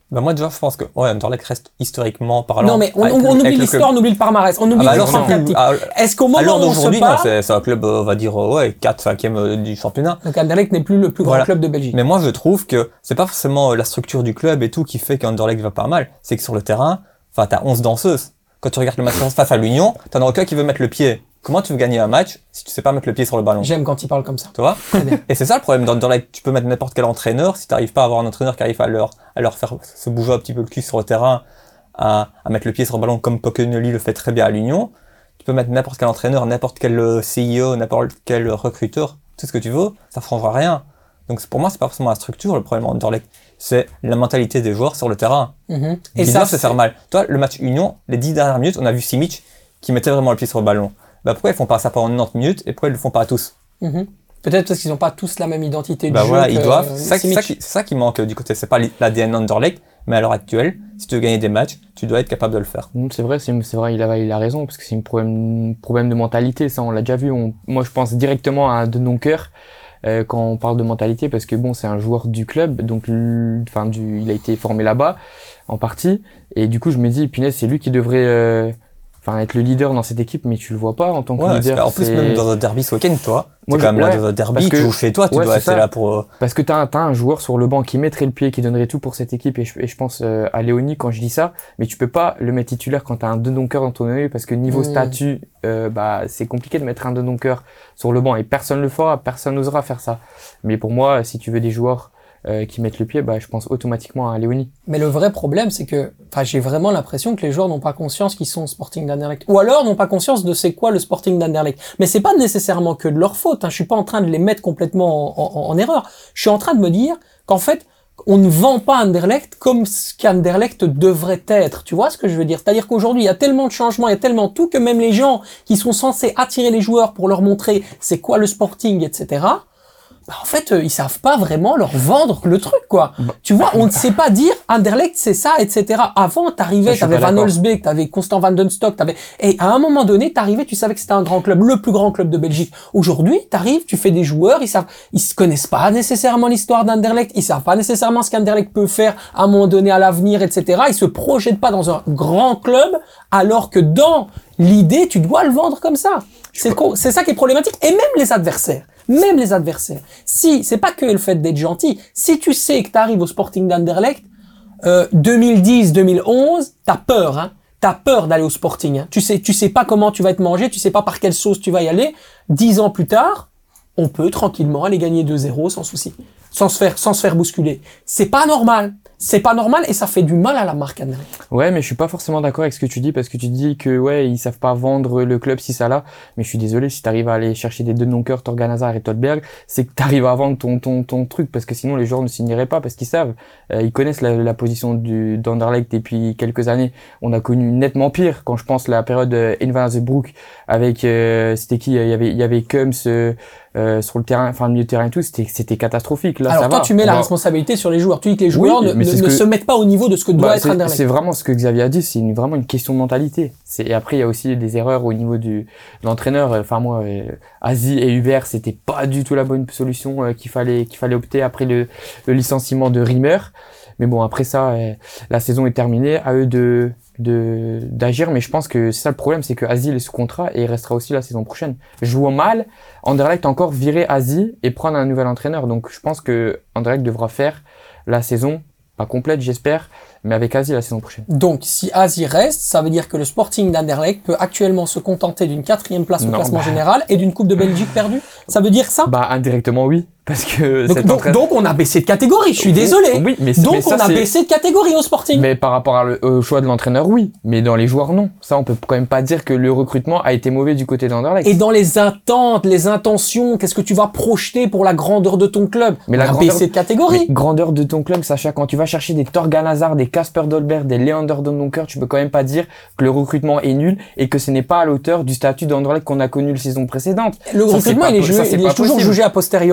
Bah moi déjà je pense que ouais, Anderlecht reste historiquement parlant. Non mais on, avec on, le- on avec oublie le l'histoire, club. on oublie le palmarès, on Ah oublie bah les alors, trente-quatre non, titres. à, Est-ce qu'au à moment l'heure où on se d'aujourd'hui, non, parle, c'est, c'est un club, euh, on va dire, euh, ouais, quatre, cinquième euh, du championnat. donc Anderlecht n'est plus le plus grand Voilà. club de Belgique. Mais moi je trouve que c'est pas forcément euh, la structure du club et tout qui fait qu'Anderlecht va pas mal. C'est que sur le terrain, enfin t'as onze danseuses. Quand tu regardes le match face à l'Union, t'en as aucun qui veut mettre le pied. Comment tu veux gagner un match si tu sais pas mettre le pied sur le ballon? J'aime quand il parle comme ça. Tu vois? Très bien. Et c'est ça le problème d'Anderlecht. Tu peux mettre n'importe quel entraîneur, si t'arrives pas à avoir un entraîneur qui arrive à leur, à leur faire se bouger un petit peu le cul sur le terrain, à, à mettre le pied sur le ballon comme Pokenoli le fait très bien à l'Union, tu peux mettre n'importe quel entraîneur, n'importe quel euh, C E O, n'importe quel recruteur, tout ce que tu veux, ça changera rien. Donc c'est- pour moi, c'est pas forcément la structure le problème d'Anderlecht, c'est la mentalité des joueurs sur le terrain. Mhm. Et ça, se faire mal. Toi, le match Union, les dix dernières minutes, on a vu Simic qui mettait vraiment le pied sur le ballon. Bah pourquoi ils font pas ça pendant quatre-vingt-dix minutes et pourquoi ils le font pas à tous? Mhm. Peut-être parce qu'ils n'ont pas tous la même identité Bah de voilà, jeu. ils que, doivent. euh, C'est ça, qui- Simic. ça qui, c'est ça qui manque euh, du côté. C'est pas l'A D N Anderlecht, mais à l'heure actuelle, si tu veux gagner des matchs, tu dois être capable de le faire. Non, c'est vrai, c'est, c'est vrai, il a, il a raison, parce que c'est un problème, problème de mentalité, ça, on l'a déjà vu. On, moi, je pense directement à De Donker, euh, quand on parle de mentalité, parce que bon, c'est un joueur du club, donc, l- enfin, du, il a été formé là-bas, en partie, et du coup, je me dis, punaise, c'est lui qui devrait, euh, enfin, être le leader dans cette équipe, mais tu le vois pas en tant que Ouais, leader. en plus, c'est- même dans un derby ce week-end, toi, Moi, t'es quand je- même là ouais, dans un derby, parce tu que- joues chez toi, tu ouais, dois c'est être ça. là pour. euh, Parce que t'as, un- t'as un joueur sur le banc qui mettrait le pied, qui donnerait tout pour cette équipe, et je, et je pense euh, à Léonie quand je dis ça, mais tu peux pas le mettre titulaire quand t'as un De Donker dans ton œil, parce que niveau Mm. statut, euh, bah c'est compliqué de mettre un De Donker sur le banc, et personne le fera, personne n'osera faire ça. Mais pour moi, si tu veux des joueurs euh, qui mettent le pied, bah je pense automatiquement à Léonie. Mais le vrai problème, c'est que, enfin, j'ai vraiment l'impression que les joueurs n'ont pas conscience qu'ils sont au Sporting d'Anderlecht. Ou alors n'ont pas conscience de c'est quoi le Sporting d'Anderlecht. Mais c'est pas nécessairement que de leur faute, hein. Je suis pas en train de les mettre complètement en, en- en erreur. Je suis en train de me dire qu'en fait, on ne vend pas Anderlecht comme ce qu'Anderlecht devrait être. Tu vois ce que je veux dire? C'est-à-dire qu'aujourd'hui, il y a tellement de changements, il y a tellement tout que même les gens qui sont censés attirer les joueurs pour leur montrer c'est quoi le Sporting, et cetera, bah, en fait, euh, ils savent pas vraiment leur vendre le truc, quoi. Tu vois, on ne sait pas dire Anderlecht, c'est ça, et cetera. Avant, Ça, t'arrivais, je suis t'avais pas Van d'accord. Holsbeek, t'avais Constant Van Den Stock, t'avais, et à un moment donné, t'arrivais, tu savais que c'était un grand club, le plus grand club de Belgique. Aujourd'hui, t'arrives, tu fais des joueurs, ils savent, ils se connaissent pas nécessairement l'histoire d'Anderlecht, ils savent pas nécessairement ce qu'Anderlecht peut faire à un moment donné à l'avenir, et cetera. Ils se projettent pas dans un grand club, alors que dans l'idée, tu dois le vendre comme ça. C'est co- c'est ça qui est problématique. Et même les adversaires. Même les adversaires. Si, c'est pas que le fait d'être gentil. Si tu sais que t'arrives au Sporting d'Anderlecht, euh, deux mille dix, deux mille onze, t'as peur, hein. T'as peur d'aller au Sporting, hein. Tu sais, tu sais pas comment tu vas être mangé, tu sais pas par quelle sauce tu vas y aller. Dix ans plus tard, on peut tranquillement aller gagner deux zéro sans souci. Sans se faire, sans se faire bousculer. C'est pas normal. C'est pas normal et ça fait du mal à la marque Anderlecht. Ouais, mais je suis pas forcément d'accord avec ce que tu dis, parce que tu dis que ouais, ils savent pas vendre le club si ça là, mais je suis désolé, si t'arrives à aller chercher des De Donker, Torgan Hazard et Todberg, c'est que t'arrives à vendre ton ton ton truc, parce que sinon les joueurs ne signeraient pas, parce qu'ils savent, euh, ils connaissent la, la position du d'Anderlecht depuis quelques années. On a connu nettement pire, quand je pense la période euh, Van de Broek avec euh, c'était qui, il y avait il y avait Kums euh, euh, sur le terrain, enfin le milieu de terrain et tout, c'était c'était catastrophique. Là, Alors ça toi, va. tu mets On la va- responsabilité sur les joueurs. Tu dis que les joueurs Oui, ne, mais ne, c'est ce ne que- se mettent pas au niveau de ce que doit Bah, être c'est, Anderlecht. c'est vraiment ce que Xavier a dit, c'est une, vraiment une question de mentalité. C'est, et après, il y a aussi des erreurs au niveau du, de l'entraîneur. Enfin, moi, euh, Asie et Hubert, c'était pas du tout la bonne solution euh, qu'il fallait, qu'il fallait opter après le, le licenciement de Rimmer. Mais bon, après ça, euh, la saison est terminée, à eux de, de, d'agir. Mais je pense que c'est ça le problème, c'est que Asie est sous contrat et il restera aussi la saison prochaine. Jouant mal, Anderlecht a encore viré Asie et prendre un nouvel entraîneur. Donc, je pense que Anderlecht devra faire la saison, pas complète, j'espère, mais avec Asie la saison prochaine. Donc, si Asie reste, ça veut dire que le Sporting d'Anderlecht peut actuellement se contenter d'une quatrième place au Non, classement bah. général et d'une Coupe de Belgique perdue. Ça veut dire ça? Bah, indirectement, oui. Parce que donc, cet donc, entraîneur- donc, on a baissé de catégorie. Je suis Oui, désolé. Oui, mais, donc, mais ça, on a c'est- baissé de catégorie au Sporting. Mais par rapport à le- au choix de l'entraîneur, oui. Mais dans les joueurs, non. Ça, on peut quand même pas dire que le recrutement a été mauvais du côté d'Anderlecht. Et dans les attentes, les intentions, qu'est-ce que tu vas projeter pour la grandeur de ton club? Mais on la a grandeur- baissé de catégorie. Mais grandeur de ton club, Sacha, quand tu vas chercher des Torgan Hazard, des Casper Dolberg, des Leander Donker, tu peux quand même pas dire que le recrutement est nul et que ce n'est pas à l'auteur du statut d'Anderlecht qu'on a connu la saison précédente. Le Ça, c'est recrutement, pas il est, po- jugé- ça, c'est il pas est toujours possible. jugé a posteriori. Des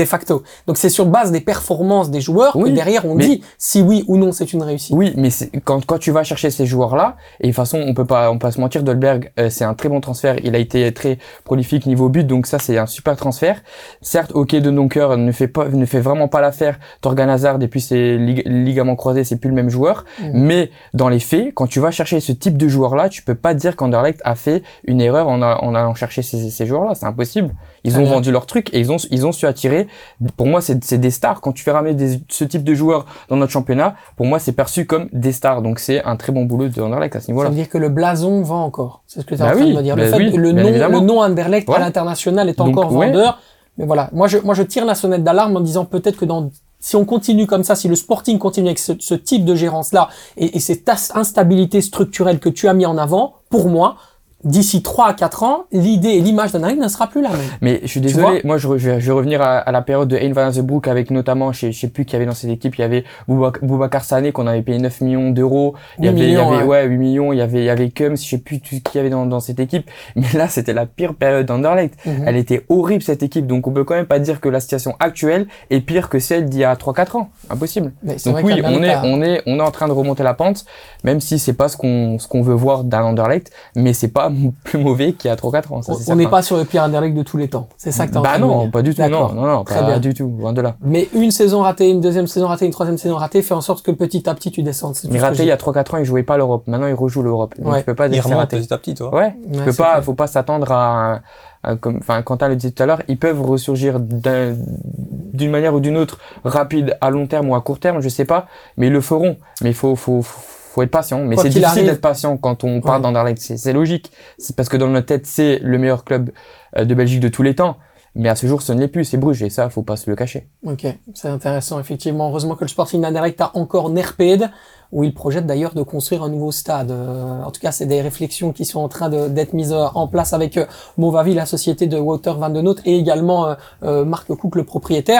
de facto. Donc c'est sur base des performances des joueurs Oui, que derrière on mais- dit si oui ou non c'est une réussite. Oui, mais c'est- quand quand tu vas chercher ces joueurs-là, et de toute façon on peut pas on peut pas se mentir, Dolberg euh, c'est un très bon transfert, il a été très prolifique niveau but, donc ça c'est un super transfert. Certes, ok, de Donker ne fait pas ne fait vraiment pas l'affaire. Torgan Hazard depuis ses lig- ligaments croisés, c'est plus le même joueur. Mhm. Mais dans les faits, quand tu vas chercher ce type de joueur-là, tu peux pas dire qu'Anderlecht a fait une erreur en, a- en allant chercher ces, ces joueurs-là. C'est impossible. Ils Très ont bien. vendu leur truc et ils ont ils ont su attirer. Pour moi, c'est c'est des stars. Quand tu fais ramener des, ce type de joueurs dans notre championnat, pour moi, c'est perçu comme des stars. Donc c'est un très bon boulot de Anderlecht à ce Ça niveau-là. veut dire que le blason vend encore. C'est ce que tu es Bah en train oui, de me dire. Le bah fait oui, que le bien nom, évidemment. le nom Anderlecht à Ouais. l'international est Donc, encore ouais. vendeur. Mais voilà. Moi, je, moi, je tire la sonnette d'alarme en disant peut-être que dans, si on continue comme ça, si le Sporting continue avec ce, ce type de gérance-là et, et cette as- instabilité structurelle que tu as mis en avant, pour moi, d'ici trois à quatre ans, l'idée et l'image d'Anderlecht ne sera plus la même. Mais je suis vois désolé, moi je, re- je vais, je vais revenir à, à la période de Hein van Azenbroek avec notamment, je sais, je sais plus qui y avait dans cette équipe, il y avait Boubac- Boubacar Sané qu'on avait payé neuf millions d'euros, il y huit avait, il y millions, avait ouais. ouais, huit millions, il y avait, il y avait Kums, je sais plus tout- qui y avait dans, dans cette équipe, mais là c'était la pire période d'Anderlecht. Mhm. Elle était horrible cette équipe, donc on peut quand même pas dire que la situation actuelle est pire que celle d'il y a trois quatre ans, impossible. Mais c'est Donc vrai oui, on qu'Anderlecht est, a- on est, on est en train de remonter la pente, même si c'est pas ce qu'on, ce qu'on veut voir d'un Anderlecht, mais c'est pas plus mauvais qu'il y a trois quatre ans, ça c'est on n'est certain. pas sur le pire Anderlecht de tous les temps. C'est ça que tu as Bah non, pas du tout, non, D'accord. non, non, Très pas bien. du tout, loin de là. Mais une saison ratée, une deuxième saison ratée, une troisième saison ratée, fait en sorte que petit à petit tu descendes. C'est tout Mais ce que raté, je il y dis. a trois quatre ans, il jouait pas l'Europe. Maintenant, il rejoue l'Europe. Donc, Ouais. tu peux pas Il dire que c'est remonte raté. petit à petit, toi. Ouais. Tu Ouais, peux c'est pas, clair. faut pas s'attendre à, un- à comme, enfin, Quentin le disait tout à l'heure, ils peuvent ressurgir d'un- d'une manière ou d'une autre, rapide, à long terme ou à court terme, je sais pas, mais ils le feront. Mais il faut, faut, faut être patient. Mais Quoi c'est qu'il difficile arrive- d'être patient quand on parle Ouais. d'Anderlecht. C'est, c'est logique. C'est parce que dans notre tête, c'est le meilleur club euh, de Belgique de tous les temps. Mais à ce jour, ce ne l'est plus. C'est Bruges. Et ça, faut pas se le cacher. Ok, c'est intéressant, effectivement. Heureusement que le Sporting d'Anderlecht a encore Nerpede, où il projette d'ailleurs de construire un nouveau stade. Euh, en tout cas, c'est des réflexions qui sont en train de- d'être mises euh, en place avec euh, Movavi, la société de Wouter van den Noot, et également euh, euh, Marc Cook, le propriétaire.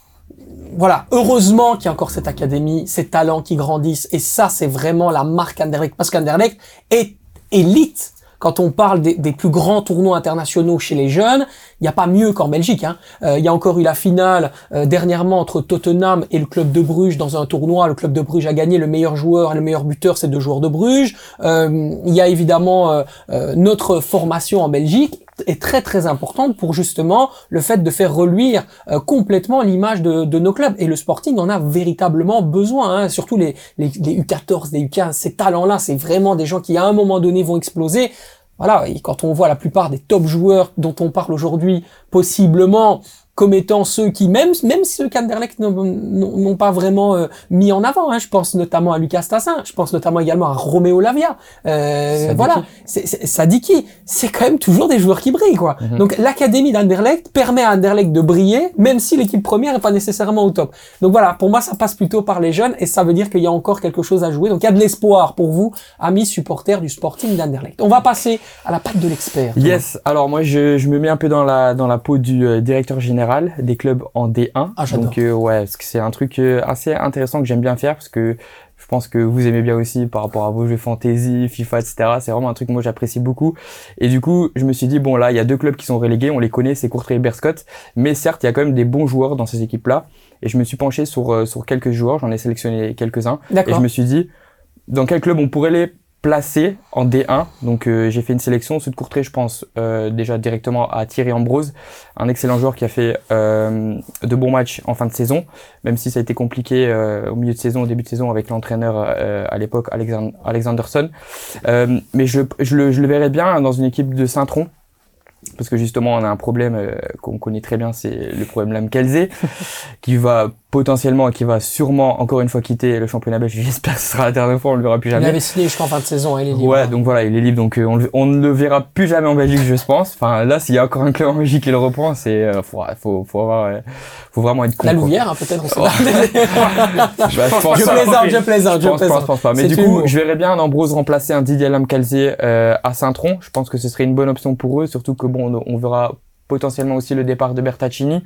Voilà, heureusement qu'il y a encore cette académie, ces talents qui grandissent, et ça, c'est vraiment la marque Anderlecht, parce qu'Anderlecht est élite. Quand on parle des, des plus grands tournois internationaux chez les jeunes, il n'y a pas mieux qu'en Belgique. Hein. Euh, il y a encore eu la finale euh, dernièrement entre Tottenham et le club de Bruges dans un tournoi. Le club de Bruges a gagné, le meilleur joueur et le meilleur buteur, c'est deux joueurs de Bruges. Euh, il y a évidemment euh, euh, notre formation en Belgique est très très importante pour justement le fait de faire reluire euh, complètement l'image de, de nos clubs. Et le Sporting en a véritablement besoin, hein. Surtout les, les, les U quatorze, les U quinze, ces talents-là, c'est vraiment des gens qui à un moment donné vont exploser. Voilà, et quand on voit la plupart des top joueurs dont on parle aujourd'hui, possiblement comme étant ceux qui, même même si ceux qu'Anderlecht n'ont n'ont pas vraiment euh, mis en avant, hein. Je pense notamment à Lucas Tassin, je pense notamment également à Roméo Lavia. Euh, Sadiki. voilà, c'est c'est- Sadiki, c'est quand même toujours des joueurs qui brillent, quoi. Mhm. Donc l'académie d'Anderlecht permet à Anderlecht de briller, même si l'équipe première est pas nécessairement au top. Donc voilà, pour moi ça passe plutôt par les jeunes et ça veut dire qu'il y a encore quelque chose à jouer. Donc il y a de l'espoir pour vous, amis supporters du Sporting d'Anderlecht. On va passer à la patte de l'expert. Thomas. Yes. Alors moi, je, je me mets un peu dans la dans la peau du euh, directeur général des clubs en D un. Ah, j'adore. Donc euh, ouais, parce que c'est un truc euh, assez intéressant que j'aime bien faire parce que je pense que vous aimez bien aussi par rapport à vos jeux fantasy, FIFA, et cetera. C'est vraiment un truc que moi j'apprécie beaucoup. Et du coup, je me suis dit bon là, il y a deux clubs qui sont relégués, on les connaît, c'est Courtrai et Berscott. Mais certes, il y a quand même des bons joueurs dans ces équipes-là. Et je me suis penché sur euh, sur quelques joueurs, j'en ai sélectionné quelques-uns. Et D'accord. je me suis dit dans quel club on pourrait les placer en D un. Donc euh, j'ai fait une sélection. Ceux de Courtrai, je pense euh, déjà directement à Thierry Ambrose, un excellent joueur qui a fait euh, de bons matchs en fin de saison, même si ça a été compliqué euh, au milieu de saison, au début de saison avec l'entraîneur euh, à l'époque Alexand- Alexanderson. Euh, mais je, je, le, je le verrais bien dans une équipe de Saint-Tron. Parce que justement, on a un problème euh, qu'on connaît très bien, c'est le problème Lamkelze, qui va potentiellement, qui va sûrement encore une fois quitter le championnat belge. J'espère que ce sera la dernière fois, on le verra plus Il jamais. avait signé jusqu'en fin de saison, hein, il est libre. Ouais, donc voilà, il est libre, donc euh, on, le- on ne le verra plus jamais en Belgique, je pense. Enfin, là, s'il y a encore un club en Belgique qui le reprend, c'est euh, faut, faut, faut avoir, euh, faut vraiment être con. La quoi. Louvière, hein, peut-être, on sait Ouais. pas. Bah, je pense Je pas. plaisante, je plaisante, Je je pense pas, je plaisante. pense pas. Mais C'est du coup, humour. je verrais bien un Ambrose remplacer un Didier Lamkelze euh, à Saint-Tron. Je pense que ce serait une bonne option pour eux, surtout que bon, on, on verra potentiellement aussi le départ de Bertaccini.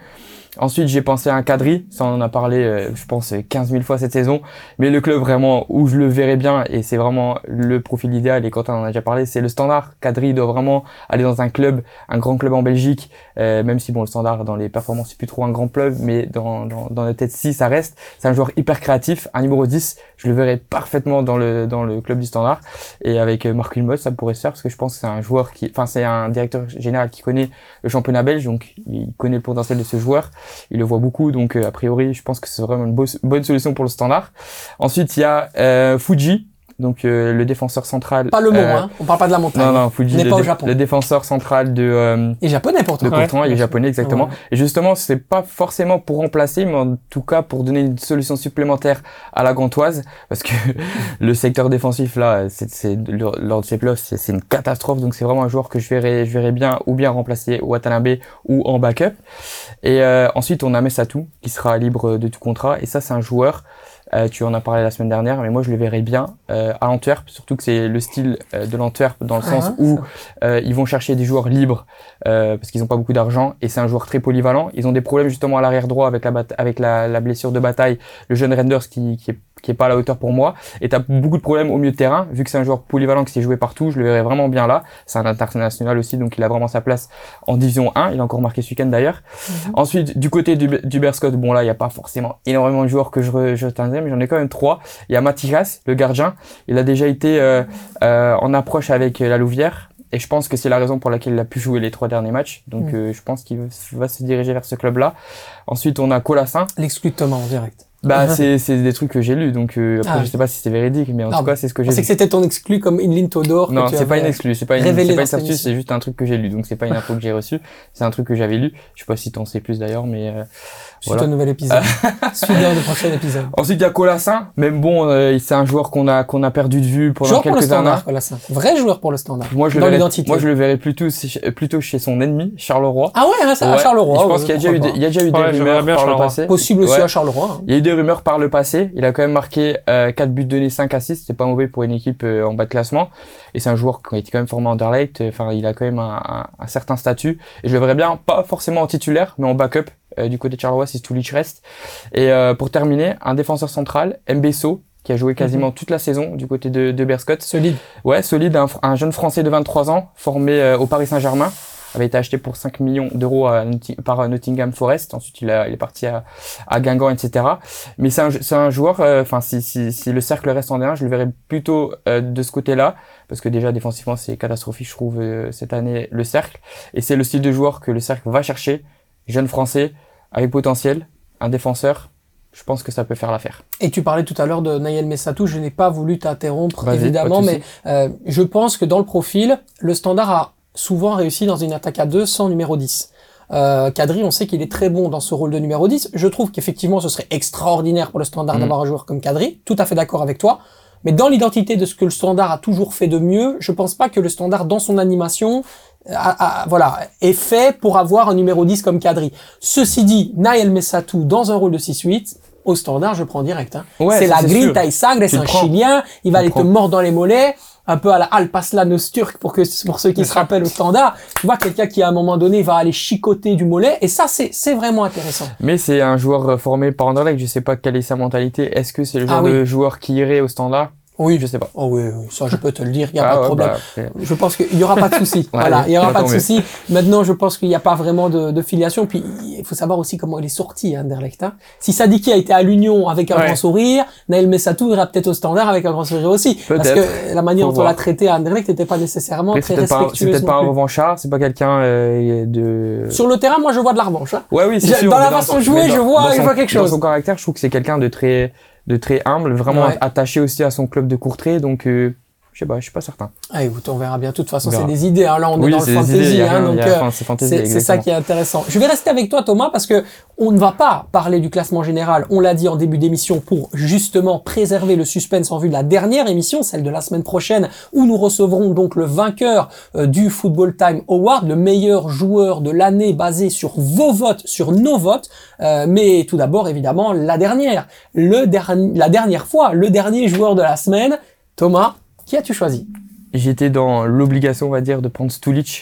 Ensuite, j'ai pensé à un Kadri, ça on en a parlé, euh, je pense, quinze mille fois cette saison, mais le club vraiment où je le verrais bien, et c'est vraiment le profil idéal, et Quentin en a déjà parlé, c'est le Standard. Kadri doit vraiment aller dans un club, un grand club en Belgique, euh, même si bon, le Standard dans les performances c'est plus trop un grand club, mais dans dans, dans la tête si ça reste, c'est un joueur hyper créatif, un numéro dix, je le verrais parfaitement dans le dans le club du Standard, et avec euh, Marc Wilmot ça pourrait se faire, parce que je pense que c'est un joueur qui, enfin c'est un directeur général qui connaît le championnat belge, donc il connaît le potentiel de ce joueur. Il le voit beaucoup, donc euh, a priori, je pense que c'est vraiment une bo- bonne solution pour le Standard. Ensuite, il y a euh, Fuji, donc euh, le défenseur central. Pas le mont, euh, hein. On parle pas de la montagne. Non, non, Fuji, On n'est le, pas au dé- Japon. le défenseur central de euh, Et japonais pourtant. de Ouais. Courtrai, il est japonais exactement. Ouais. Et justement, c'est pas forcément pour remplacer, mais en tout cas pour donner une solution supplémentaire à la Gantoise, parce que le secteur défensif là, c'est, c'est lors de ces playoffs, c'est, c'est une catastrophe. Donc c'est vraiment un joueur que je verrais, je verrais bien ou bien remplacer Watanabe ou en backup. Et euh, ensuite, on a Messatou qui sera libre de tout contrat. Et ça, c'est un joueur. Euh, tu en as parlé la semaine dernière, mais moi je le verrais bien euh, à l'Antwerp, surtout que c'est le style euh, de l'Antwerp dans le Ah, sens ça. où euh, ils vont chercher des joueurs libres euh, parce qu'ils n'ont pas beaucoup d'argent, et c'est un joueur très polyvalent. Ils ont des problèmes justement à l'arrière droit avec la bat- avec la, la blessure de Bataille, le jeune Renders qui, qui est qui est pas à la hauteur pour moi, et t'as beaucoup de problèmes au milieu de terrain, vu que c'est un joueur polyvalent qui s'est joué partout, je le verrais vraiment bien là. C'est un international aussi, donc il a vraiment sa place en division un, il a encore marqué ce week-end d'ailleurs. Mm-hmm. Ensuite, du côté du, du Berscott, bon là, il y a pas forcément énormément de joueurs que je, re, je tiendrais, mais j'en ai quand même trois. Il y a Mathias, le gardien, il a déjà été euh, euh, en approche avec la Louvière, et je pense que c'est la raison pour laquelle il a pu jouer les trois derniers matchs, donc mmh. euh, je pense qu'il va se diriger vers ce club-là. Ensuite, on a Colassin. L'exclu de Thomas en direct. Bah, c'est, c'est des trucs que j'ai lus, donc euh, après, ah, je sais pas si c'est véridique, mais en non, tout cas, c'est ce que j'ai lu. C'est que c'était ton exclu comme Inlin Todor. Non, c'est pas une exclu, c'est pas une, c'est pas une certitude, émission. c'est juste un truc que j'ai lu, donc c'est pas une info que j'ai reçue, c'est un truc que j'avais lu. Je sais pas si t'en sais plus d'ailleurs, mais euh, Suite voilà. au nouvel épisode. Suite au prochain épisode. Ensuite, il y a Colassin, même bon, euh, c'est un joueur qu'on a, qu'on a perdu de vue pendant joueur quelques années. Colassin. Vrai joueur pour le Standard. Moi, je dans le verrais, l'identité. moi, je le verrais plutôt, plutôt chez son ennemi, Charleroi. Ah ouais, hein, ça, ouais. à Charleroi. Et je pense ouais, qu'il y a déjà eu, des, il y a déjà eu ouais, des rumeurs par le passé. Possible aussi ouais. à Charleroi. Hein. Il y a eu des rumeurs par le passé. Il a quand même marqué euh, quatre buts donnés, cinq assists. C'est pas mauvais pour une équipe euh, en bas de classement. Et c'est un joueur qui a été quand même formé en Anderlecht. Enfin, il a quand même un, un, un certain statut. Et je le verrais bien, pas forcément en titulaire, mais en backup. Euh, du côté de Charleroi, si Stulic reste. Et euh, pour terminer, un défenseur central, Mbesso, qui a joué quasiment mm-hmm. toute la saison du côté de, de Berscott. Solide. Ouais, solide. Un, un jeune Français de vingt-trois ans, formé euh, au Paris Saint-Germain, avait été acheté pour cinq millions d'euros à, par Nottingham Forest. Ensuite, il, a, il est parti à, à Guingamp, et cetera. Mais c'est un, c'est un joueur. Enfin, euh, si, si, si le cercle reste en D un, je le verrais plutôt euh, de ce côté-là, parce que déjà défensivement, c'est catastrophique, je trouve euh, cette année le cercle. Et c'est le style de joueur que le cercle va chercher. Jeune français, avec potentiel, un défenseur, je pense que ça peut faire l'affaire. Et tu parlais tout à l'heure de Naël Messatou, je n'ai pas voulu t'interrompre Vas-y, évidemment, mais euh, je pense que dans le profil, le Standard a souvent réussi dans une attaque à deux sans numéro dix. Euh, Kadri, on sait qu'il est très bon dans ce rôle de numéro dix. Je trouve qu'effectivement, ce serait extraordinaire pour le Standard mmh. d'avoir un joueur comme Kadri. Tout à fait d'accord avec toi. Mais dans l'identité de ce que le Standard a toujours fait de mieux, je pense pas que le Standard, dans son animation, a, a, voilà, est fait pour avoir un numéro dix comme Kadri. Ceci dit, Naël Messatou, dans un rôle de six huit, au Standard, je prends direct. Hein. Ouais, c'est ça, la c'est grinta et sagre, c'est un prends. Chilien, il va tu aller prends. te mordre dans les mollets, un peu à la Alpaslanos turc pour que pour ceux qui se rappellent au Standard. Tu vois, quelqu'un qui à un moment donné va aller chicoter du mollet, et ça c'est c'est vraiment intéressant. Mais c'est un joueur formé par Anderlecht, je sais pas quelle est sa mentalité. Est-ce que c'est le genre ah, oui. de joueur qui irait au Standard? Oui, je sais pas. Oh oui, oui, ça je peux te le dire, il y a ah, pas de ouais, problème. Bah, je pense qu'il y aura pas de souci. Voilà, il y aura pas de souci. Maintenant, je pense qu'il n'y a pas vraiment de, de filiation. Puis il faut savoir aussi comment il est sorti, hein, Anderlecht. Hein. Si Sadiki a été à l'Union avec un ouais. grand sourire, Naël Messatou ira peut-être au Standard avec un grand sourire aussi. Peut-être. Parce que la manière dont on l'a traité à Anderlecht n'était pas nécessairement Après, très c'est respectueuse. C'est peut-être pas un revanchard, c'est pas quelqu'un euh, de. Sur le terrain, moi, je vois de la revanche. Hein. Ouais, oui, c'est sûr. Dans la façon de jouer, dans, je vois, son, je vois quelque chose. Dans son caractère, je trouve que c'est quelqu'un de très de très humble, vraiment ouais. attaché aussi à son club de Courtrai, donc euh, je sais pas, je suis pas certain. Ah, écoute, on verra bien. De toute façon, c'est des idées. Hein. Là, on oui, est dans le fantasy, idées, hein, donc euh, c'est, c'est ça qui est intéressant. Je vais rester avec toi, Thomas, parce que on ne va pas parler du classement général. On l'a dit en début d'émission pour justement préserver le suspense en vue de la dernière émission, celle de la semaine prochaine, où nous recevrons donc le vainqueur euh, du Football Time Award, le meilleur joueur de l'année basé sur vos votes, sur nos votes. Euh, mais tout d'abord, évidemment, la dernière, le dernier, la dernière fois, le dernier joueur de la semaine, Thomas. Qui as-tu choisi? J'étais dans l'obligation, on va dire, de prendre Stulic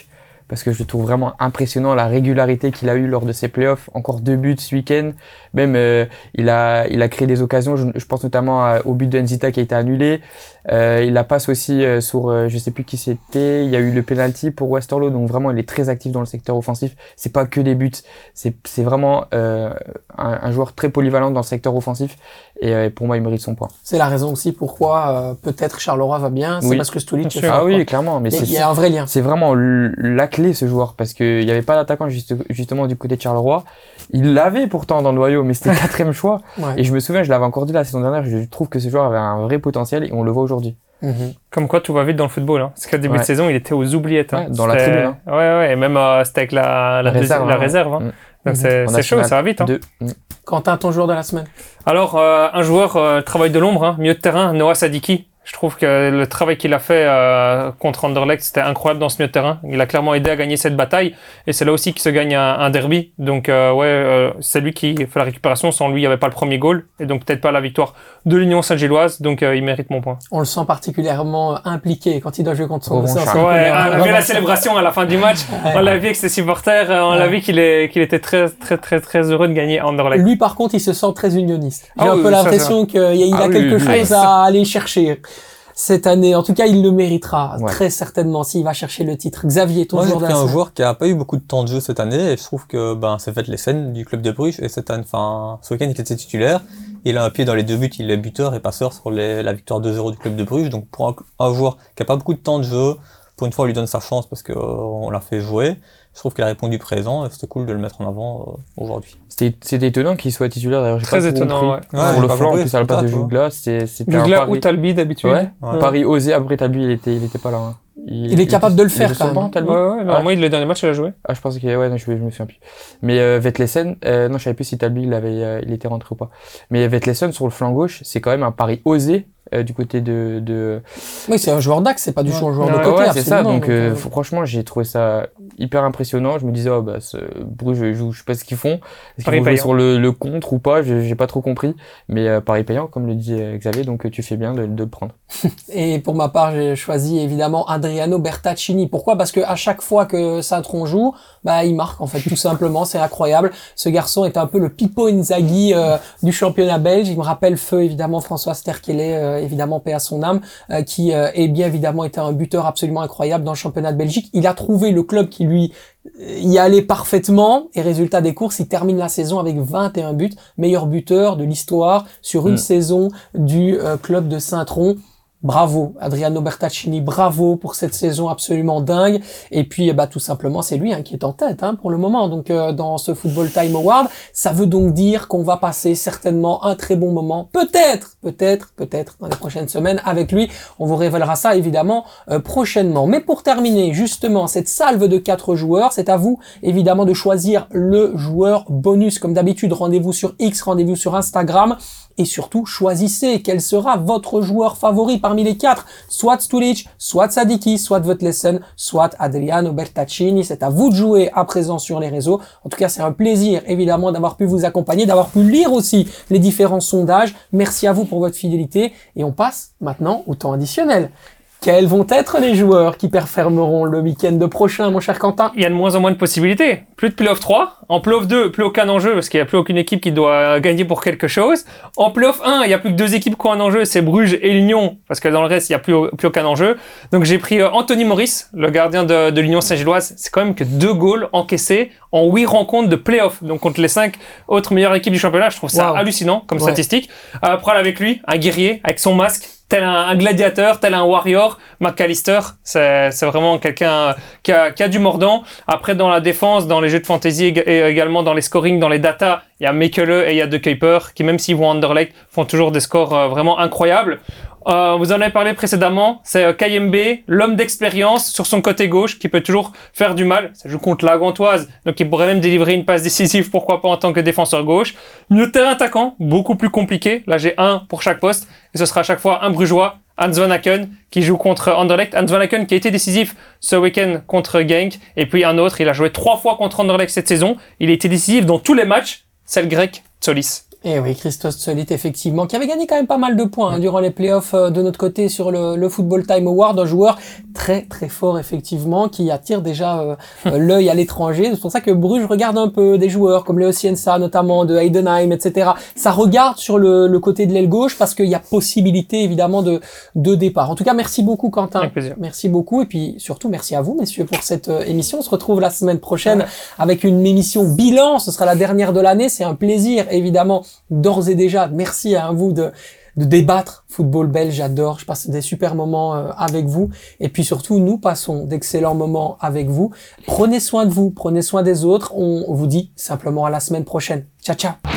parce que je le trouve vraiment impressionnant, la régularité qu'il a eu lors de ses playoffs. Encore deux buts ce week-end. Même, euh, il a, il a créé des occasions. Je, je pense notamment à, au but de Nzita qui a été annulé. Euh, il la passe aussi euh, sur, euh, je sais plus qui c'était. Il y a eu le penalty pour Westerlo. Donc vraiment, il est très actif dans le secteur offensif. C'est pas que des buts. C'est, c'est vraiment euh, un, un joueur très polyvalent dans le secteur offensif. Et euh, pour moi, il mérite son point. C'est la raison aussi pourquoi euh, peut-être Charleroi va bien. C'est Oui. parce que Stulic est Ah fort, oui, quoi. clairement. Mais Il y a- c'est, il y a un vrai lien. c'est vraiment l- la clé, ce joueur, parce que il y avait pas d'attaquant juste, justement du côté de Charleroi. Il l'avait pourtant dans le noyau, mais c'était quatrième choix. Ouais. Et je me souviens, je l'avais encore dit la saison dernière, je trouve que ce joueur avait un vrai potentiel et on le voit aujourd'hui. Mhm. Comme quoi, tout va vite dans le football. Hein. Parce qu'à début Ouais. de saison, il était aux oubliettes. Hein. Ouais, dans la C'était- tribune, hein. Ouais, ouais. Et même euh, c'était avec la, la, La deuxi- réserve, la hein. réserve. Hein. Mm. Donc Mhm. c'est, En c'est chaud, national ça va vite. Hein. deux. Mm. Quentin, ton joueur de la semaine. Alors, euh, un joueur euh, travail de l'ombre, hein, milieu de terrain, Noah Sadiki. Je trouve que le travail qu'il a fait euh, contre Anderlecht, c'était incroyable dans ce milieu de terrain. Il a clairement aidé à gagner cette bataille. Et c'est là aussi qu'il se gagne un, un derby. Donc, euh, ouais, euh, c'est lui qui fait la récupération. Sans lui, il n'y avait pas le premier goal. Et donc, peut-être pas la victoire de l'Union Saint-Gilloise. Donc, euh, il mérite mon point. On le sent particulièrement impliqué quand il doit jouer contre son Revanchard. son- son- Ouais, son- on a vu Revanchard. la célébration à la fin du match. On l'a vu avec ses supporters. euh, On l'a Ouais. vu qu'il, est, qu'il était très, très, très, très heureux de gagner Anderlecht. Lui, par contre, il se sent très unioniste. J'ai Ah un oui, peu ça, l'impression qu'il a, il a Ah oui, quelque oui, oui. chose Ah, à aller chercher cette année. En tout cas, il le méritera Ouais. très certainement s'il va chercher le titre. Xavier, ton Moi, j'ai joueur de pris la un semaine. joueur qui a pas eu beaucoup de temps de jeu cette année et je trouve que ben c'est fait les scènes du club de Bruges et cette année, enfin ce week-end il était titulaire. Il a un pied dans les deux buts, il est buteur et passeur sur les, la victoire deux zéro du club de Bruges. Donc pour un, un joueur qui a pas beaucoup de temps de jeu, pour une fois on lui donne sa chance parce que euh, on l'a fait jouer. Je trouve qu'il a répondu présent et c'était cool de le mettre en avant euh, aujourd'hui. C'était, c'était étonnant qu'il soit titulaire, d'ailleurs. J'ai Très pas trop étonnant, compris. ouais. Ouais, Pour j'ai le pas flanc, en compris, plus, à la c'est place de ça, tu vois. Jougla, c'était, c'était un Jugla pari. ou Talbi d'habitude. Ouais. Ouais. Pari osé, après Talbi, il était, il était pas là. Hein. Il est capable de le faire, il était quand sur le banc, même. Talbi Ouais, ouais, non, Ah. moi, le dernier match, il a joué. Ah, je pensais qu'il ouais, non, je, je me souviens plus. Mais euh, Vetlesen, euh, non, je savais plus si Talbi il avait, euh, il était rentré ou pas. Mais Vetlesen sur le flanc gauche, c'est quand même un pari osé euh, du côté de. de... Oui, c'est un joueur d'axe, c'est pas du tout un joueur Ouais, de ouais, côté. ouais, c'est ça. absolument. Donc, euh, euh, faut- franchement, j'ai trouvé ça hyper impressionnant. Je me disais, oh, bah, ce Bruges joue, je sais pas ce qu'ils font. Est-ce qu'ils Pari vont jouer payant. sur le, le contre ou pas? J'ai, j'ai pas trop compris. Mais euh, pari payant, comme le dit euh, Xavier, donc euh, tu fais bien de, de le prendre. Et pour ma part, j'ai choisi évidemment Adriano Bertaccini. Pourquoi? Parce que à chaque fois que Saint-Tron joue, bah il marque en fait tout simplement. C'est incroyable. Ce garçon est un peu le Pippo Inzaghi euh, du championnat belge. Il me rappelle feu évidemment François Sterkele, euh, évidemment paix à son âme, euh, qui euh, est bien évidemment été un buteur absolument incroyable dans le championnat de Belgique. Il a trouvé le club qui lui y allait parfaitement et résultat des courses, il termine la saison avec vingt et un buts, meilleur buteur de l'histoire sur une Mm. saison du euh, club de Saint-Tron. Bravo, Adriano Bertaccini, bravo pour cette saison absolument dingue. Et puis, bah, tout simplement, c'est lui hein, qui est en tête hein, pour le moment. Donc, euh, dans ce Football Time Award, ça veut donc dire qu'on va passer certainement un très bon moment. Peut-être, peut-être, peut-être dans les prochaines semaines avec lui. On vous révélera ça évidemment euh, prochainement. Mais pour terminer justement cette salve de quatre joueurs, c'est à vous évidemment de choisir le joueur bonus. Comme d'habitude, rendez-vous sur X, rendez-vous sur Instagram. Et surtout, choisissez quel sera votre joueur favori parmi les quatre. Soit Stulic, soit Sadiki, soit Vetlesen, soit Adriano Bertaccini. C'est à vous de jouer à présent sur les réseaux. En tout cas, c'est un plaisir, évidemment, d'avoir pu vous accompagner, d'avoir pu lire aussi les différents sondages. Merci à vous pour votre fidélité. Et on passe maintenant au temps additionnel. Quels vont être les joueurs qui performeront le week-end prochain, mon cher Quentin? Il y a de moins en moins de possibilités. Plus de playoff trois. En playoff deux, plus aucun enjeu parce qu'il n'y a plus aucune équipe qui doit gagner pour quelque chose. En playoff un, il n'y a plus que deux équipes qui ont un enjeu, c'est Bruges et l'Union parce que dans le reste, il n'y a plus, plus aucun enjeu. Donc j'ai pris euh, Anthony Maurice, le gardien de, de l'Union Saint-Gilloise. C'est quand même que deux goals encaissés en huit rencontres de playoff. Donc contre les cinq autres meilleures équipes du championnat, je trouve ça Wow. hallucinant comme Ouais. statistique. Euh, Pral avec lui, un guerrier avec son masque. Tel un, un gladiateur, tel un warrior, McAllister, c'est, c'est vraiment quelqu'un qui a, qui a du mordant. Après, dans la défense, dans les jeux de fantasy et également dans les scorings, dans les datas, il y a Mekele et il y a De Kuiper qui, même s'ils vont Anderlecht, font toujours des scores euh, vraiment incroyables. Euh, vous en avez parlé précédemment, c'est euh, Kayembe, l'homme d'expérience sur son côté gauche qui peut toujours faire du mal. Ça joue contre la Gantoise, donc il pourrait même délivrer une passe décisive, pourquoi pas en tant que défenseur gauche. Milieu de terrain attaquant, beaucoup plus compliqué. Là, j'ai un pour chaque poste et ce sera à chaque fois un Brugeois, Hans Van Aken, qui joue contre Anderlecht. Hans Van Aken qui a été décisif ce week-end contre Genk. Et puis un autre, il a joué trois fois contre Anderlecht cette saison. Il a été décisif dans tous les matchs. C'est le grec Tsolis. Et oui, Christos Tsolit, effectivement, qui avait gagné quand même pas mal de points hein, durant les playoffs euh, de notre côté sur le, le Football Time Award, un joueur très très fort effectivement, qui attire déjà euh, euh, l'œil à l'étranger. C'est pour ça que Bruges regarde un peu des joueurs comme Leo Cienza notamment, de Heidenheim, et cetera. Ça regarde sur le, le côté de l'aile gauche parce qu'il y a possibilité évidemment de, de départ. En tout cas, merci beaucoup Quentin. Avec plaisir. Merci beaucoup et puis surtout merci à vous messieurs pour cette euh, émission. On se retrouve la semaine prochaine avec une émission bilan. Ce sera la dernière de l'année. C'est un plaisir évidemment. D'ores et déjà, merci à vous de, de débattre football belge, j'adore, je passe des super moments euh, avec vous, et puis surtout, nous passons d'excellents moments avec vous. Prenez soin de vous, prenez soin des autres, on vous dit simplement à la semaine prochaine. Ciao, ciao.